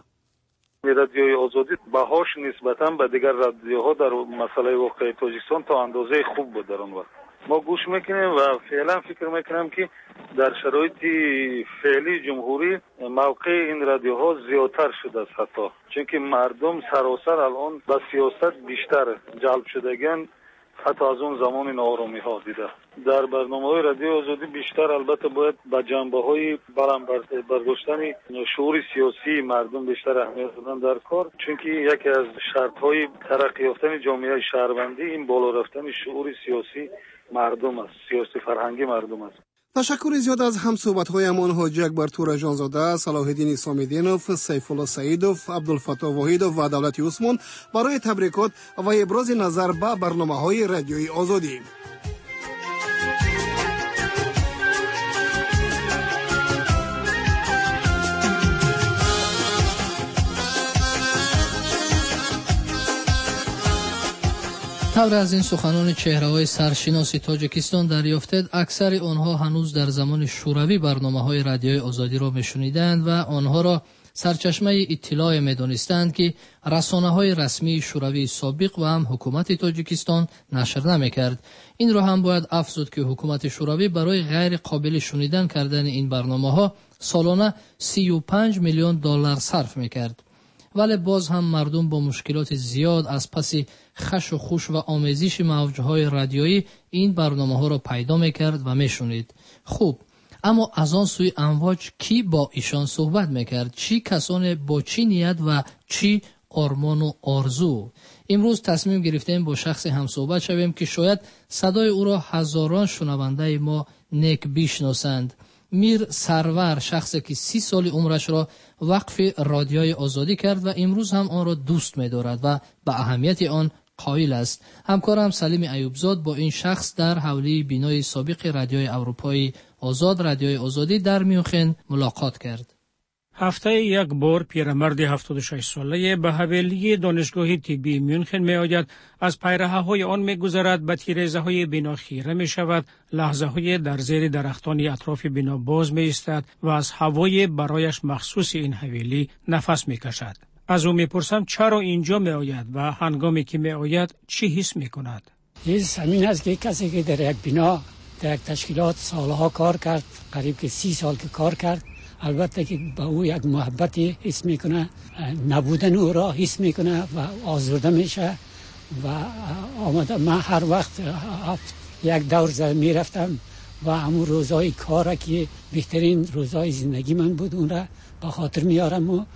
رادیوی آزادی بهاش نسبتاً به دیگر رادیوها در مسئله واقعی تاجیکستان تا اندازه خوب بود. در اون وقت ما گوش میکنیم و فعلا فکر میکنم که در شرایط فعلی جمهوری موقع این رادیوها زیادتر شده است، حتی چون که مردم سراسر الان به سیاست بیشتر جلب شدگان، حتی از اون زمان ناآرامی ها دیده. در برنامه‌های رادیو آزادی بیشتر البته باید به جنبه‌های بلند برداشتن شعور سیاسی مردم بیشتر اهمیت دادن در کار، چون که یکی از شرط‌های ترقی یافتن جامعه شهروندی این بالا رفتن شعور سیاسی مردم است، سیاسی فرهنگی مردم است. تشکر زیاد از هم صحبت‌هایمان حاجی اکبر تور جانزاده، صلاح الدین سامیدینوف، سیف الله سعیدوف، عبدالفتاح واحدوف و دولت عثمان برای تبریکات و ابراز نظر به برنامه‌های رادیوی آزادی. طور از این سخنان چهره‌های سرشناس تاجیکستان دریافتید، اکثر آنها هنوز در زمان شوروی برنامه‌های رادیوی آزادی را میشنیدند و آنها را سرچشمه اطلاع می‌دانستند که رسانه‌های رسمی شوروی سابق و هم حکومت تاجیکستان نشر نمی‌کرد. این را هم باید افزود که حکومت شوروی برای غیر قابل شنیدن کردن این برنامه‌ها سالانه سی و پنج میلیون دلار صرف می‌کرد. ولی باز هم مردم با مشکلات زیاد از پس خش و خوش و آمیزش موجهای رادیویی این برنامه ها را پیدا میکرد و میشنید. خوب، اما از آن سوی امواج کی با ایشان صحبت میکرد؟ چی کسان با چی نیت و چی آرمان و آرزو؟ امروز تصمیم گرفتیم با شخص هم صحبت شویم که شاید صدای او را هزاران شنونده ما نیک بیشناسند. میر سرور، شخصی که سی سال عمرش را وقف رادیوی آزادی کرد و امروز هم آن را دوست می دارد و به اهمیت آن قائل است. همکارم سلیم ایوبزاد با این شخص در حولی بینای سابق رادیوی اروپایی آزاد، رادیوی آزادی در میونخن ملاقات کرد. هفته یک بار پیرمرد هفتاد و شش ساله به حویلی دانشگاه طبی میونخن می آید، از پیرهه های آن می گذرد، به تیره‌های های بنا خیره می شود، لحظه های در زیر درختان اطراف بنا باز می ایستد و از هوای برایش مخصوص این حویلی نفس می کشد. از او می پرسم چرا اینجا می آید و هنگامی که می آید چی حس می کند؟ حس همین است که کسی که در یک بنا در یک تشکیلات سالها کار کرد، قریب که سی سال که کار کرد، البته که با او یک محبتی حس میکنه، نبودن او را حس میکنه و آزرده میشه و آمده. من هر وقت یک دور زد میرفتم و همون روزای کار که بهترین روزای زندگی من بود، اون را به خاطر میارم و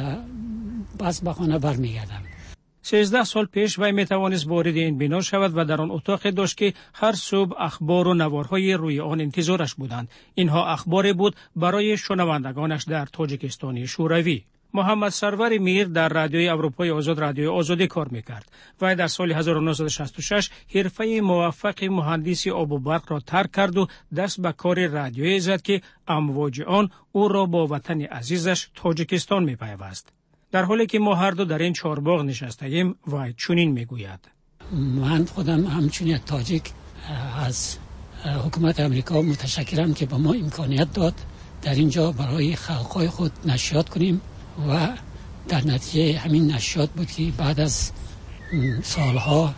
بس به خانه برمیگردم. سیزده سال پیش وی می توانست وارد این بنا شود و در آن اتاق داشت که هر صبح اخبار و نوارهای روی آن انتظارش بودند. اینها اخباری بود برای شنوندگانش در تاجیکستان شوروی. محمد سرور میر در رادیوی اروپای آزاد، رادیوی آزادی کار میکرد. وی در سال هزار و نهصد و شصت و شش حرفه موفق مهندسی آب و برق را ترک کرد و دست به کار رادیویی زد که امواج آن او را با وطن عزیزش تاجیکستان میپیوست. در حالی که ما هر دو در این چهارباغ نشسته‌ایم و چنین میگوید: من خودم همچون یک تاجیک از حکومت امریکا متشکرم که به ما امکانیت داد در اینجا برای خلقای خود نشریات کنیم و در نتیجه همین نشریات بود که بعد از سالها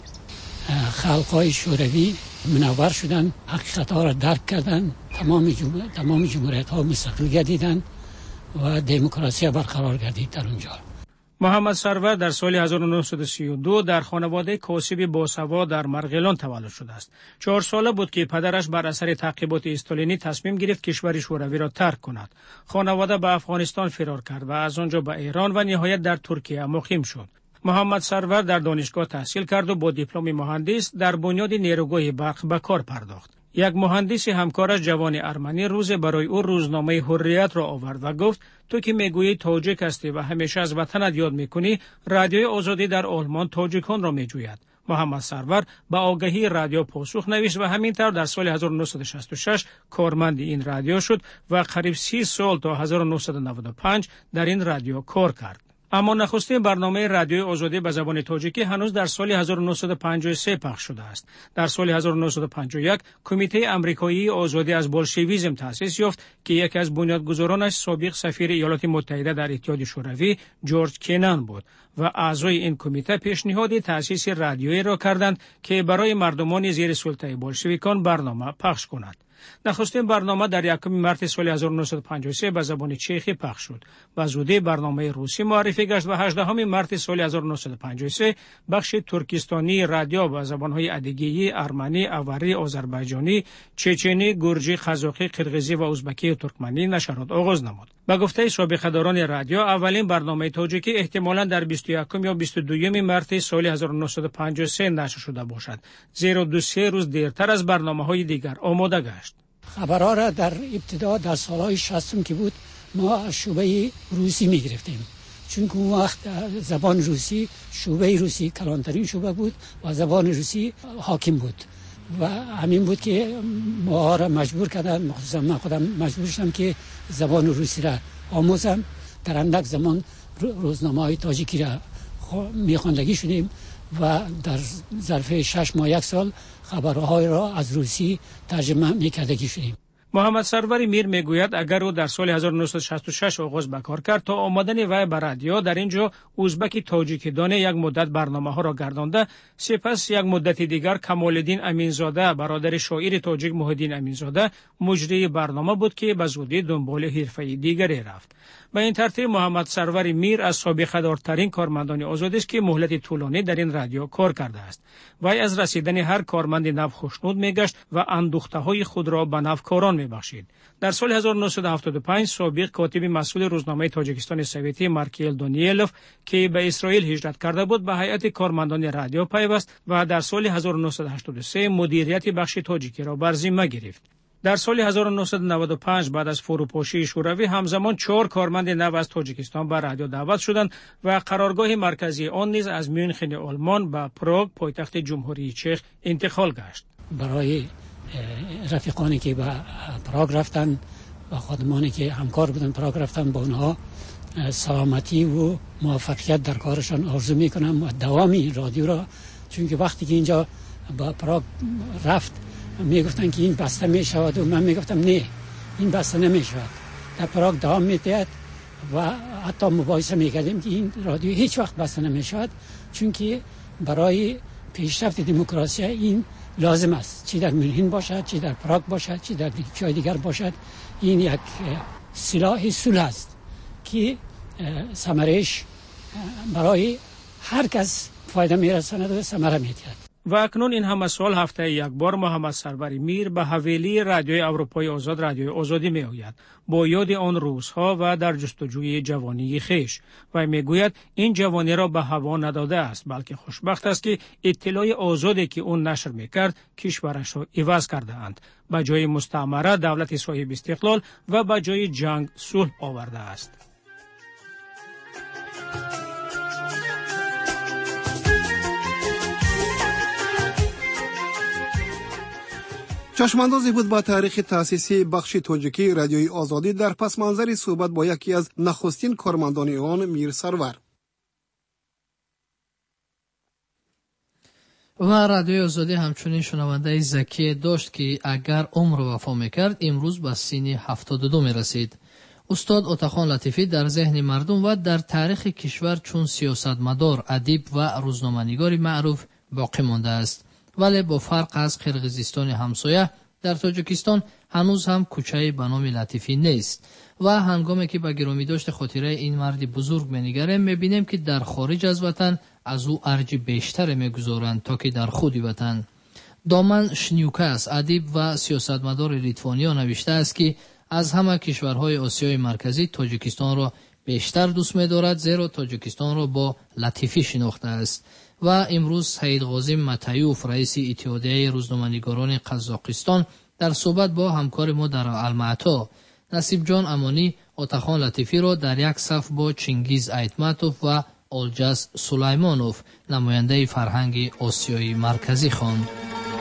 خلقای شوروی منور شدن، حقیقت‌ها را درک کردن، تمام جمهوریت تمام جمهوریت‌ها مستقل گردیدن و دموکراسی برقرار گردید در اونجا. محمد سرور در سال هزار و نهصد و سی و دو در خانواده کاسب باسواد در مرغلان تولد شده است. چهار ساله بود که پدرش بر اثر تعقیبات استالینی تصمیم گرفت کشور شوروی را ترک کند. خانواده به افغانستان فرار کرد و از آنجا به ایران و نهایت در ترکیه مقیم شد. محمد سرور در دانشگاه تحصیل کرد و با دیپلم مهندس در بنیاد نیروگاه برق به کار پرداخت. یک مهندس همکارش جوان ارمنی روز برای او روزنامه حریت را آورد و گفت: تو که میگویی تاجیک هستی و همیشه از وطنت یاد میکنی، رادیوی آزادی در آلمان تاجیکان را میجوید. محمد سرور به آگهی رادیو پاسخ نوشت و همینطور در سال هزار و نهصد و شصت و شش کارمند این رادیو شد و قریب سی سال تا هزار و نهصد و نود و پنج در این رادیو کار کرد. اما نخستین برنامه رادیوی آزادی به زبان تاجیکی هنوز در سال هزار و نهصد و پنجاه و سه پخش شده است. در سال هزار و نهصد و پنجاه و یک کمیته آمریکایی آزادی از بولشویسم تأسیس یافت که یکی از بنیانگذارانش سابق سفیر ایالات متحده در اتحاد شوروی جورج کنان بود و اعضای این کمیته پیشنهاد تأسیس رادیویی را کردند که برای مردمان زیر سلطه بولشویکان برنامه پخش کند. نخستین برنامه در یکم مارس سال هزار و نهصد و پنجاه و سه به زبان چخی پخش شد. به زودی برنامه روسی معرفی گشت و هجدهم مارس سال هزار و نهصد و پنجاه و سه بخش ترکستانی رادیو به زبان‌های ادیگی، ارمنی، آوری، آذربایجانی، چچنی، گرجی، قزاقی، قرغیزی و ازبکی و ترکمنی نشرات آغاز نمود. به گفته سابقه‌داران رادیو، اولین برنامه تاجیکی احتمالاً در بیست و یکم یا بیست و دوم مارس سال هزار و نهصد و پنجاه و سه نشر شده باشد، زیرا دو سه روز دیرتر از برنامه‌های دیگر آماده گشت. خبرها را در ابتدا در سالهای شصتم که بود ما شعبه روسی می گرفتیم، چون که اون وقت زبان روسی شعبه روسی کلانترین شعبه بود و زبان روسی حاکم بود و همین بود که ما را مجبور کردن، مخصوصا من خودم مجبور شدم که زبان روسی را آموزم. در اندک زمان روزنامه های تاجیکی را میخواندگی شدیم و در ظرف شش ماه یک سال خبرهای را از روسی ترجمه میکردگی شدیم. محمد سرور میر میگوید اگر او در سال هزار و نهصد و شصت و شش آغاز به کار کرد تا آمدن وی به رادیو در اینجا ازبک تاجیکیدانه یک مدت برنامه ها را گردانده، سپس یک مدت دیگر کمالالدین امینزاده برادر شاعر تاجیک محیدین امینزاده مجری برنامه بود که به زودی دنبال حرفه دیگری رفت. به این ترتیب محمد سرور میر از سابقه دارترین کارمندان آزاد است که مهلت طولانی در این رادیو کار کرده است. وی از رسیدن هر کارمند نو خوشنود میگشت و اندوخته های خود را به نوکاران میبخشید. در سال هزار و نهصد و هفتاد و پنج سابق کاتب مسئول روزنامه تاجیکستان سوویتی مارکیل دانیلوف که به اسرائیل هجرت کرده بود به هیئت کارمندان رادیو پیوست و در سال هزار و نهصد و هشتاد و سه مدیریت بخش تاجیکی را بر ذمه گرفت. در سال هزار و نهصد و نود و پنج بعد از فروپاشی شوروی همزمان چهار کارمند نو از تاجیکستان به رادیو دعوت شدند و قرارگاه مرکزی آن نیز از میونخ آلمان به پراگ پایتخت جمهوری چک انتقال گشت. برای رفیقانی که به پراگ رفتن و خادمانی که همکار بودن پراگ رفتن با اونها سلامتی و موفقیت در کارشان آرزو میکنم و دوام این رادیو را، چون که وقتی که اینجا با پراگ رفت میگفتن که این بسته میشود و من میگفتم نه این بسته نمیشود، در پراگ دوام میدهد و حتی مباحثه میکردیم که این رادیو هیچ وقت بسته نمیشود، چون که برای پیشرفت دموکراسی این لازم است، چی در میونخ باشد، چی در پراگ باشد، چی در جای دیگر باشد. این یک سلاح صلح است که ثمرش برای هر کس فایده میرساند و ثمره میدهد. و اکنون این همه سال هفته یک بار محمد سرور میر به حویلی رادیوی اروپای آزاد رادیوی آزادی می آید با یاد آن روزها و در جستجوی جوانی خیش و میگوید این جوانی را به هوا نداده است، بلکه خوشبخت است که اطلاع آزادی که اون نشر میکرد کشورش را عوض کرده اند، به جای مستعمره دولت صاحب استقلال و به جای جنگ صلح آورده است. چشماندازی بود با تاریخ تأسیسی بخش تاجیکی رادیوی آزادی در پس منظر صحبت با یکی از نخستین کارمندان آن میر سرور. و رادیوی آزادی همچنین شنونده ذکی داشت که اگر عمر وفا میکرد امروز به سن هفتاد و دو میرسید. استاد عطاخان لطیفی در ذهن مردم و در تاریخ کشور چون سیاستمدار، ادیب و روزنامه‌نگار معروف باقی مانده است. ولی با فرق از قرقیزستان همسایه در تاجیکستان هنوز هم کوچه‌ای به نام لطیفی نیست و هنگامی که به گرامی داشت خاطره این مرد بزرگ می‌نگریم می‌بینیم که در خارج از وطن از او ارج بیشتر می‌گذارند تا که در خود وطن. دامن شنیوکاس ادیب و سیاستمدار لیتوانیا نوشته است که از همه کشورهای آسیای مرکزی تاجیکستان را بیشتر دوست می‌دارد، زیرا تاجیکستان را با لطیفی شناخته است. و امروز سید قاسم متیوف رئیس اتحادیه روزنامه‌نگاران قزاقستان در صحبت با همکار ما در المعطا نصیب جان امانی عطاخان لطیفی را در یک صف با چنگیز ایتمتوف و اولجاس سلیمانوف نماینده فرهنگ آسیای مرکزی خواند.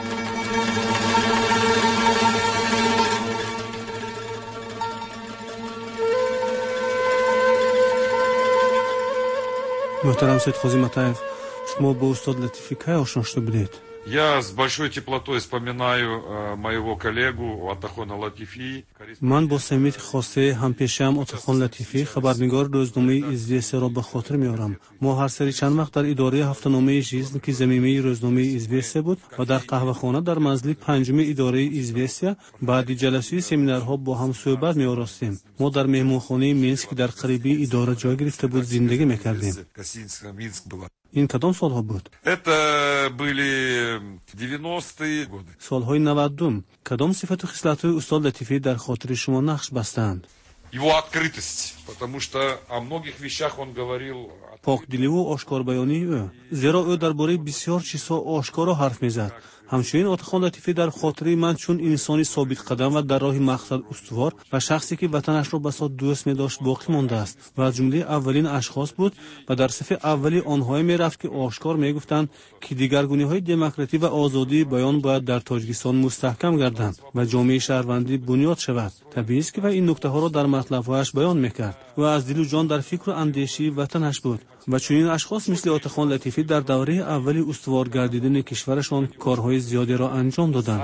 محترم سید قاسم متیوف، شما با استاد لطیفی کی آشنا شده بودید؟ Я с большой теплотой вспоминаю моего коллегу Атахона Латифи. من با صمیت خاصه همپیشه‌ام عطاخان لطیفی خبرنگار روزنامه ایزویسیا را به خاطر می‌آورم. ما هر سری چند وقت در اداره هفته‌نامه ژیزن که زمینه روزنامه ایزویسیا بود و در قهوه‌خانه در منزل پنجم اداره ایزویسیا بعد جلسه سمینارها با هم صحبت می‌آوردیم. ما در مهمانخانه مینسک در قریبی اداره جای گرفته بود زندگی می‌کردیم. این کدام سالها بود؟ Это были девяностые годы. سالهای نود و دو. کدام صفت و خصلت‌های استاد لطیفی در خاطر شما نقش بستند؟ Его открытость, потому что о многих вещах он говорил پاکدلی و آشکاربیانی او، زیرا او درباره بسیار چیزها آشکارا حرف میزد. همچنین آتاخان لطیفی در خاطره من چون انسانی ثابت قدم و در راه مقصد استوار و شخصی که وطنش را بسا دوست می داشت باقی مانده است و از جمله اولین اشخاص بود و در صف اولی آنهایی می رفت که آشکار می گفتند که دیگرگونی های دموکراسی و آزادی بیان باید در تاجیکستان مستحکم گردند و جامعه شهروندی بنیاد شود. طبیعی است که و این نکته ها را در مطلب‌هایش بیان میکرد و از دل و جان در فکر و اندیشه وطنش بود و چنین اشخاص مثل آتاخان لطیفی در دوره اولی استوار گردیدن کشورشان کارهای زیادی را انجام دادند.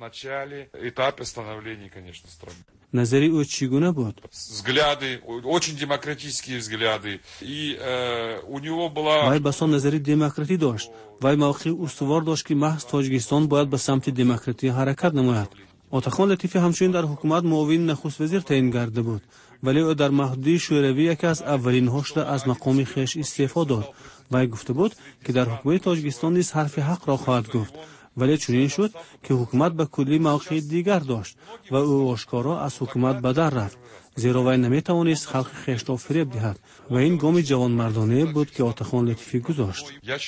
نظری او چگونه بود؟ Взгляды, очень демократические взгляды. И э, у него была... وای بسا نظری دموکراتی داشت. وای موقع استوار داشت که محض تاجیکستان باید به سمت دموکراسی حرکت نماید. آتاخان لطیفی همچنین در حکومت معاون نخست وزیر تعیین گردیده بود. ولی او در محدوده شوروی یکی از اولین هاش را از مقام خویش استعفا داد. وای گفته بود که در حکومت تاجیکستان نیز حرف حق را خواهد گفت. ولی چنین شد که حکومت به کلی موقع دیگر داشت و او آشکارا از حکومت به در رفت، زیرا وی نمیتوانست خلق خویش را فریب دهد و این گام جوانمردانه بود که آتاخان لطیفی گذاشت.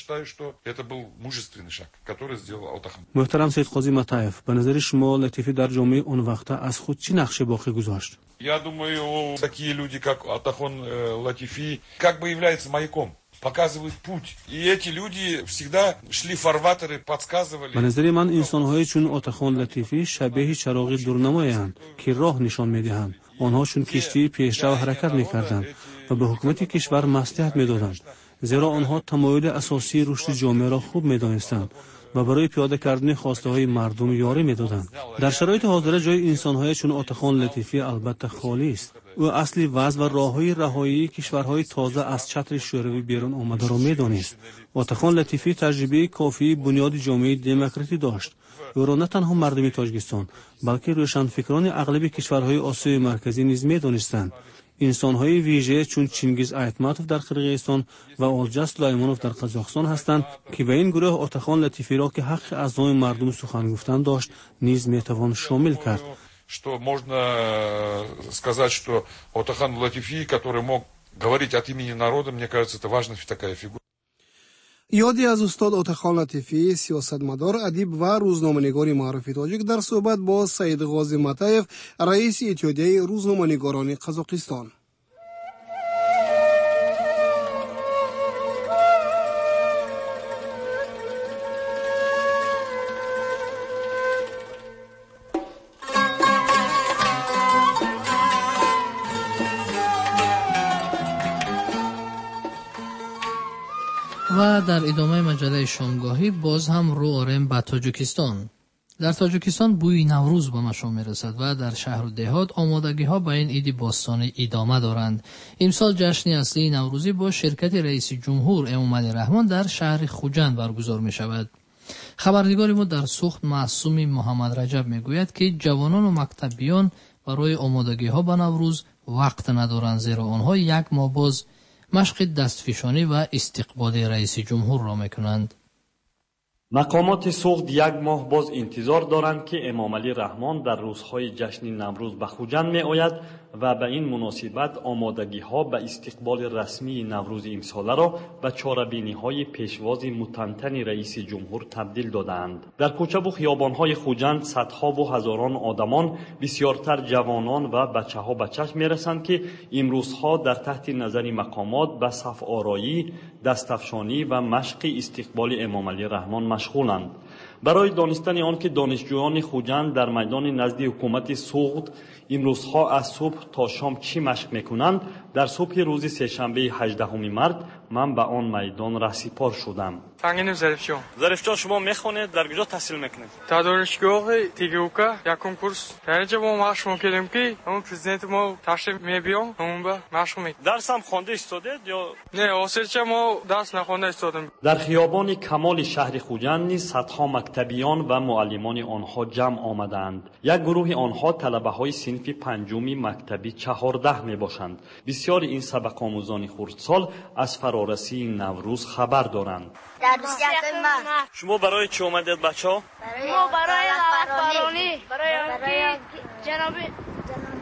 محترم سید قاضی متایف، به نظر شما لطیفی در جامعه اون وقت از خود چی نقش باقی گذاشت؟ Я думаю, такие люди, как Атахон Латифи, как бы являются маяком. Показывают путь. И эти люди всегда шли фарватеры, подсказывали. به نظر من انسان‌های چون آتاخان لطیفی شبیه چراغ دورنمایند که راه نشان می‌دهند. آنها چون کشتی پیشرو حرکت می‌کردند و به حکومت کشور مصلحت می‌دادند، زیرا آنها تمایل اساسی رشد جامعه را خوب می‌دانستند و برای پیاده کردن خواسته‌های مردم یاری می‌دادند. در شرایط حاضر جای انسان‌های چون آتاخان لطیفی البته خالی است. او اصلی وضع و راه‌های رهایی کشورهای تازه از چتر شوروی بیرون آمده را می‌دانست. آتاخان لطیفی تجربه کافی بنیاد جامعه دموکراتی داشت. او را نه تنها مردم تاجیکستان بلکه روشنفکران اغلب کشورهای آسیای مرکزی نیز می‌دانستند. انسان‌های ویژه چون چینگیز آیتماتوف در قرقیزستان و آلجا سلیمانوف در قزاقستان هستند که به این گروه آتاخان لطیفی را که حق از نام مردم سخن گفتن داشت نیز میتوان شامل کرد. Что можно сказать, что Атахан Латифи, который мог говорить от имени народа, мне кажется, это важная такая фигура. یادی از استاد آتاخان لطیفی، سیاستمدار، ادیب و روزنامه‌نگار معروف تاجیک در صحبت با سید قاضی متایف، رئیس اتحادیه روزنامه‌نگاران قزاقستان. و در ادامه مجله شامگاهی باز هم رو آریم به تاجیکستان. در تاجیکستان بوی نوروز به مشام میرسد و در شهر و دهات آمادگی ها به این عید باستانی ادامه دارند. امسال جشن اصلی نوروزی با شرکت رئیس جمهور امامعلی رحمان در شهر خوجند برگزار می شود. خبرنگار ما در سوخت معصومی محمد رجب می گوید که جوانان و مکتبیان برای آمادگی ها به نوروز وقت ندارند، زیرا آنها یک ماه باز مشق دستفشانی و استقبال رئیس جمهور را میکنند. مقامات سوخت یک ماه باز انتظار دارند که امامعلی رحمان در روزهای جشن نوروز به خوجند می آید و به این مناسبت آمادگی ها به استقبال رسمی نوروز امساله را به چاره‌بینی های پیشواز متنتن رئیس جمهور تبدیل دادند. در کوچه و خیابان های خوجند صدها و هزاران آدمان، بسیارتر جوانان و بچه ها به چشم می رسند که امروزها در تحت نظر مقامات به صف آرایی، دستفشانی و مشق استقبال امامعلی رحمان مشغولند. برای دانستن آن که دانشجویان خوجند در میدان نزد حکومت سوخت امروزها از صبح تا شام چی مشق میکنند، در صبح روز سه‌شنبه هجدهم مارت من به آن میدان رهسپار شدم. فنگین زرفشان زرفشان شما میخونید؟ در کجا تحصیل میکنید؟ در دانشگاه تیگوکا یکم کورس. در اینجا ما مشق میکردیم که اون پرزیدنت ما تشریف میبیام اون با مشق میکنیم. درس هم خوانده استادید یا نه؟ آخرش ما درس نخوانده استادم. در خیابان کمال شهر خوجند نیز صدها مکتبیان و معلمان آنها جمع آمدند. یک گروه آنها طلبه های صنف پنجمی مکتبی چهارده می باشند. بسیار این سبق آموزان خردسال از فرارسی نوروز خبر دارند. شما برای چه اومدید بچه ها؟ ما برای رهبرانی، برای جناب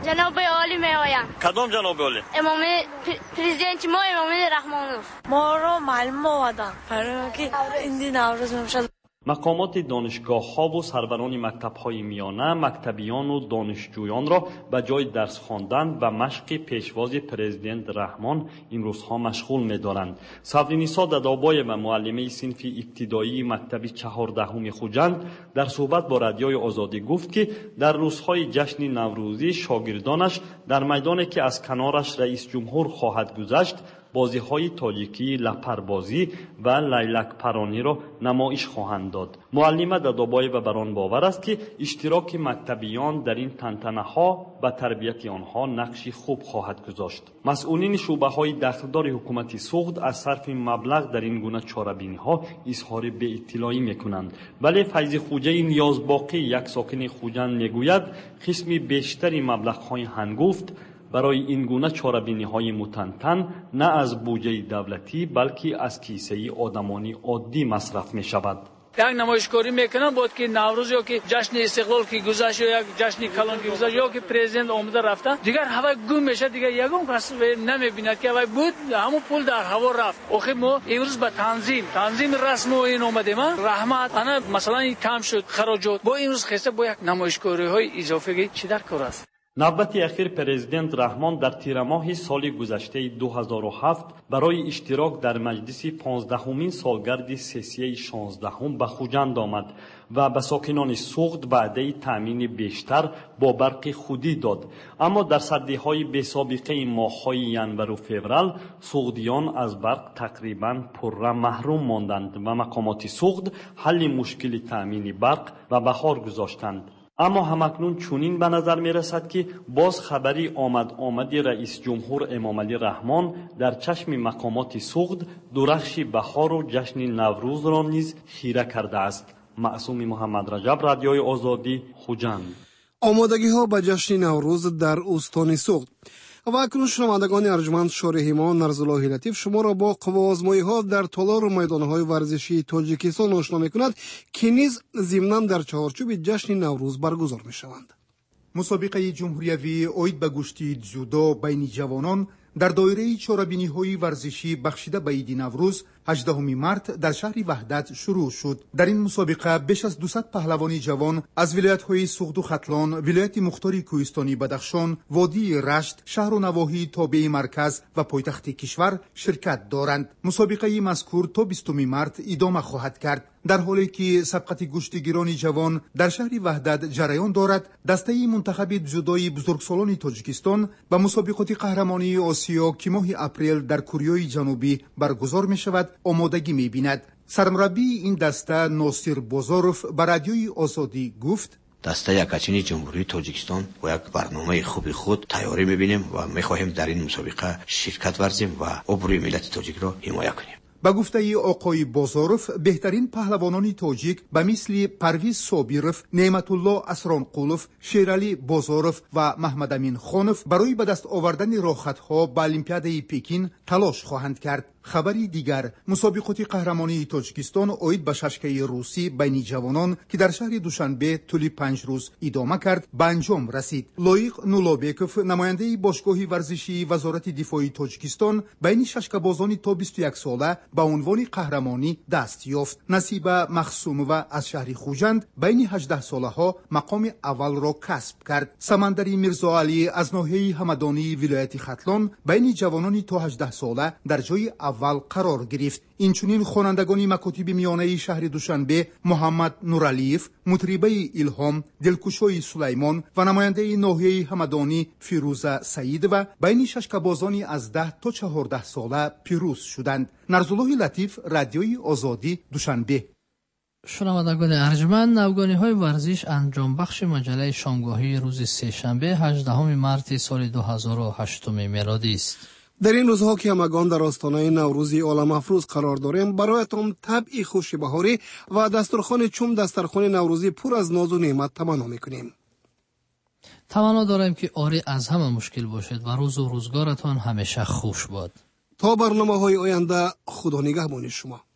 جناب عالی می آیم. کدام جناب عالی؟ امام پرزیدنت ما امام رحمانوف. ما رو معلم آوردن برای که این دی نوروز میشه. مقامات دانشگاه‌ها و سروران مکتب‌های میانه مکتبیان و دانشجویان را به جای درس خواندن و مشق پیشواز پرزیدنت رحمان این روزها مشغول می‌دارند. صبرینیسا ددابای و معلمه صنف ابتدایی مکتب چهاردهم خوجند در صحبت با رادیوی آزادی گفت که در روزهای جشن نوروزی شاگردانش در میدانی که از کنارش رئیس جمهور خواهد گذشت بازی‌های تاجیکی، لپربازی و لیلک پرانی را نمایش خواهند داد. معلمه ددابای و بران باور است که اشتراک مکتبیان در این تنتنه‌ها و تربیت آنها نقشی خوب خواهد گذاشت. مسئولین شعبه‌های دخلدار حکومت سوخت از صرف مبلغ در این گونه چاره‌بینی‌ها اظهار بی‌اطلاعی می‌کنند. ولی فیض خوجه نیازباقی یک ساکن خوجند می‌گوید قسم بیشتری مبلغ‌های هنگفت برای این گونه چاره‌بینی‌های متنتن نه از بودجه دولتی بلکه از کیسه آدمانی عادی مصرف می‌شود. یک نمایشگاری میکنن بود که نوروز یا که جشن استقلال که گذشت یا یک جشن کلان که گذشت یا که پرزیدنت آمده رفته دیگر هوا گم میشه، دیگر یگون کس نمیبیند که هوا بود همون پول در هوا رفت. آخه ما امروز به تنظیم تنظیم رسم و این اومدیم رحمت انا مثلا این کم شد خراجات با امروز خسته با یک نمایشگاری های اضافه چی در کار است. نوبت اخیر پرزیدنت رحمان در تیر ماه سال گذشته دو هزار و هفت برای اشتراک در مجلس پانزدهمین سالگرد سسیه شانزدهم به خوجند آمد و به ساکنان سوخت وعده تامین بیشتر با برق خودی داد. اما در سدیهای بی سابقه ماه‌های ینور و فوریه سوختیان از برق تقریبا پره محروم ماندند و مقامات سوخت حل مشکل تامین برق و بهار گذاشتند. اما همکنون چنین به نظر می رسد که باز خبری آمد آمدی رئیس جمهور امام علی رحمان در چشم مقامات سوخت درخش بهار و جشن نوروز را نیز خیره کرده است. معصوم محمد رجب، رادیوی آزادی، خوجند. آمادگی ها به جشن نوروز در استان سوخت. و اکنون شنوندگان ارجمند شارحی ما نرزالله لطیف شما را با قوازمایی ها در تالار و میدان های ورزشی تاجیکستان آشنا می کند که نیز ضمناً در چهارچوب جشن نوروز برگزار می شوند. مسابقه جمهوریوی اوید به گشتی جودو بین جوانان در دایره چاره‌بینی‌های ورزشی بخشیده به عید نوروز هجدهم مارت در شهر وحدت شروع شد. در این مسابقه بیش از دویست پهلوانی جوان از ولایت‌های سوخت و ختلان، ولایت مختار کوهستانی بدخشان، وادی رشت، شهر و نواحی تابع مرکز و پایتخت کشور شرکت دارند. مسابقه مذکور تا بیستم مارت ادامه خواهد کرد. در حالی که سبقت گشتیگیران جوان در شهر وحدت جریان دارد، دسته منتخب جودوی بزرگسالان تاجیکستان به مسابقات قهرمانی آسیا که ماه اپریل در کره جنوبی برگزار می شود آمادگی می بیند. سرمربی این دسته ناصر بازاروف به رادیوی آزادی گفت: دسته یکاچین جمهوری تاجیکستان با یک برنامه خوبی خود تیاری می‌بینیم و می‌خواهیم در این مسابقه شرکت ورزیم و ابروی ملت تاجیک را حمایت کنیم. با گفته آقای بازاروف بهترین پهلوانان تاجیک به مثل پرویز صابیروف، نعمت الله اسرانقولوف، شیرعلی بازاروف و محمد امین خانوف برای به دست آوردن راحت‌ها به المپیاد پکین تلاش خواهند کرد. خبری دیگر، مسابقات قهرمانی تاجیکستان اوید به ششکه روسی بین جوانان که در شهر دوشنبه طول پنج روز ادامه کرد به انجام رسید. لایق نولابکوف، نماینده باشگاه ورزشی وزارت دفاع تاجیکستان، بین ششکبازان تا بیست و یک ساله به عنوان قهرمانی دست یافت. نصیب مخصومووا از شهر خوجند بین هجده ساله ها مقام اول را کسب کرد. سمندری میرزا علی از ناحیه همدانی ولایت ختلان بین جوانان تا هجده ساله در جای اول قرار گرفت. اینچنین خوانندگان مکاتب میانه شهر دوشنبه محمد نورالیف، مطربه الهام، دلکشای سلیمان و نماینده ناحیه همدانی فیروزه سعید و بین ششکبازانی از ده تا چهارده ساله پیروز شدند. نرزالله لطیف، رادیوی آزادی، دوشنبه. شنوندگان ارجمند، نوگانی های ورزش انجام بخش مجله شامگاهی روز سه‌شنبه هجدهم مارت سال دو هزار و هشت میلادی است. در این روزها که همگان در آستانه نوروزی عالم افروز قرار داریم، برایتان طبع خوش بهاری و دسترخوان چوم دسترخوان نوروزی پر از ناز و نعمت تمنا میکنیم. تمنا داریم که آری از همه مشکل باشد و روز و روزگارتان همیشه خوش باد. تا برنامه های آینده، خدا نگهبان شما.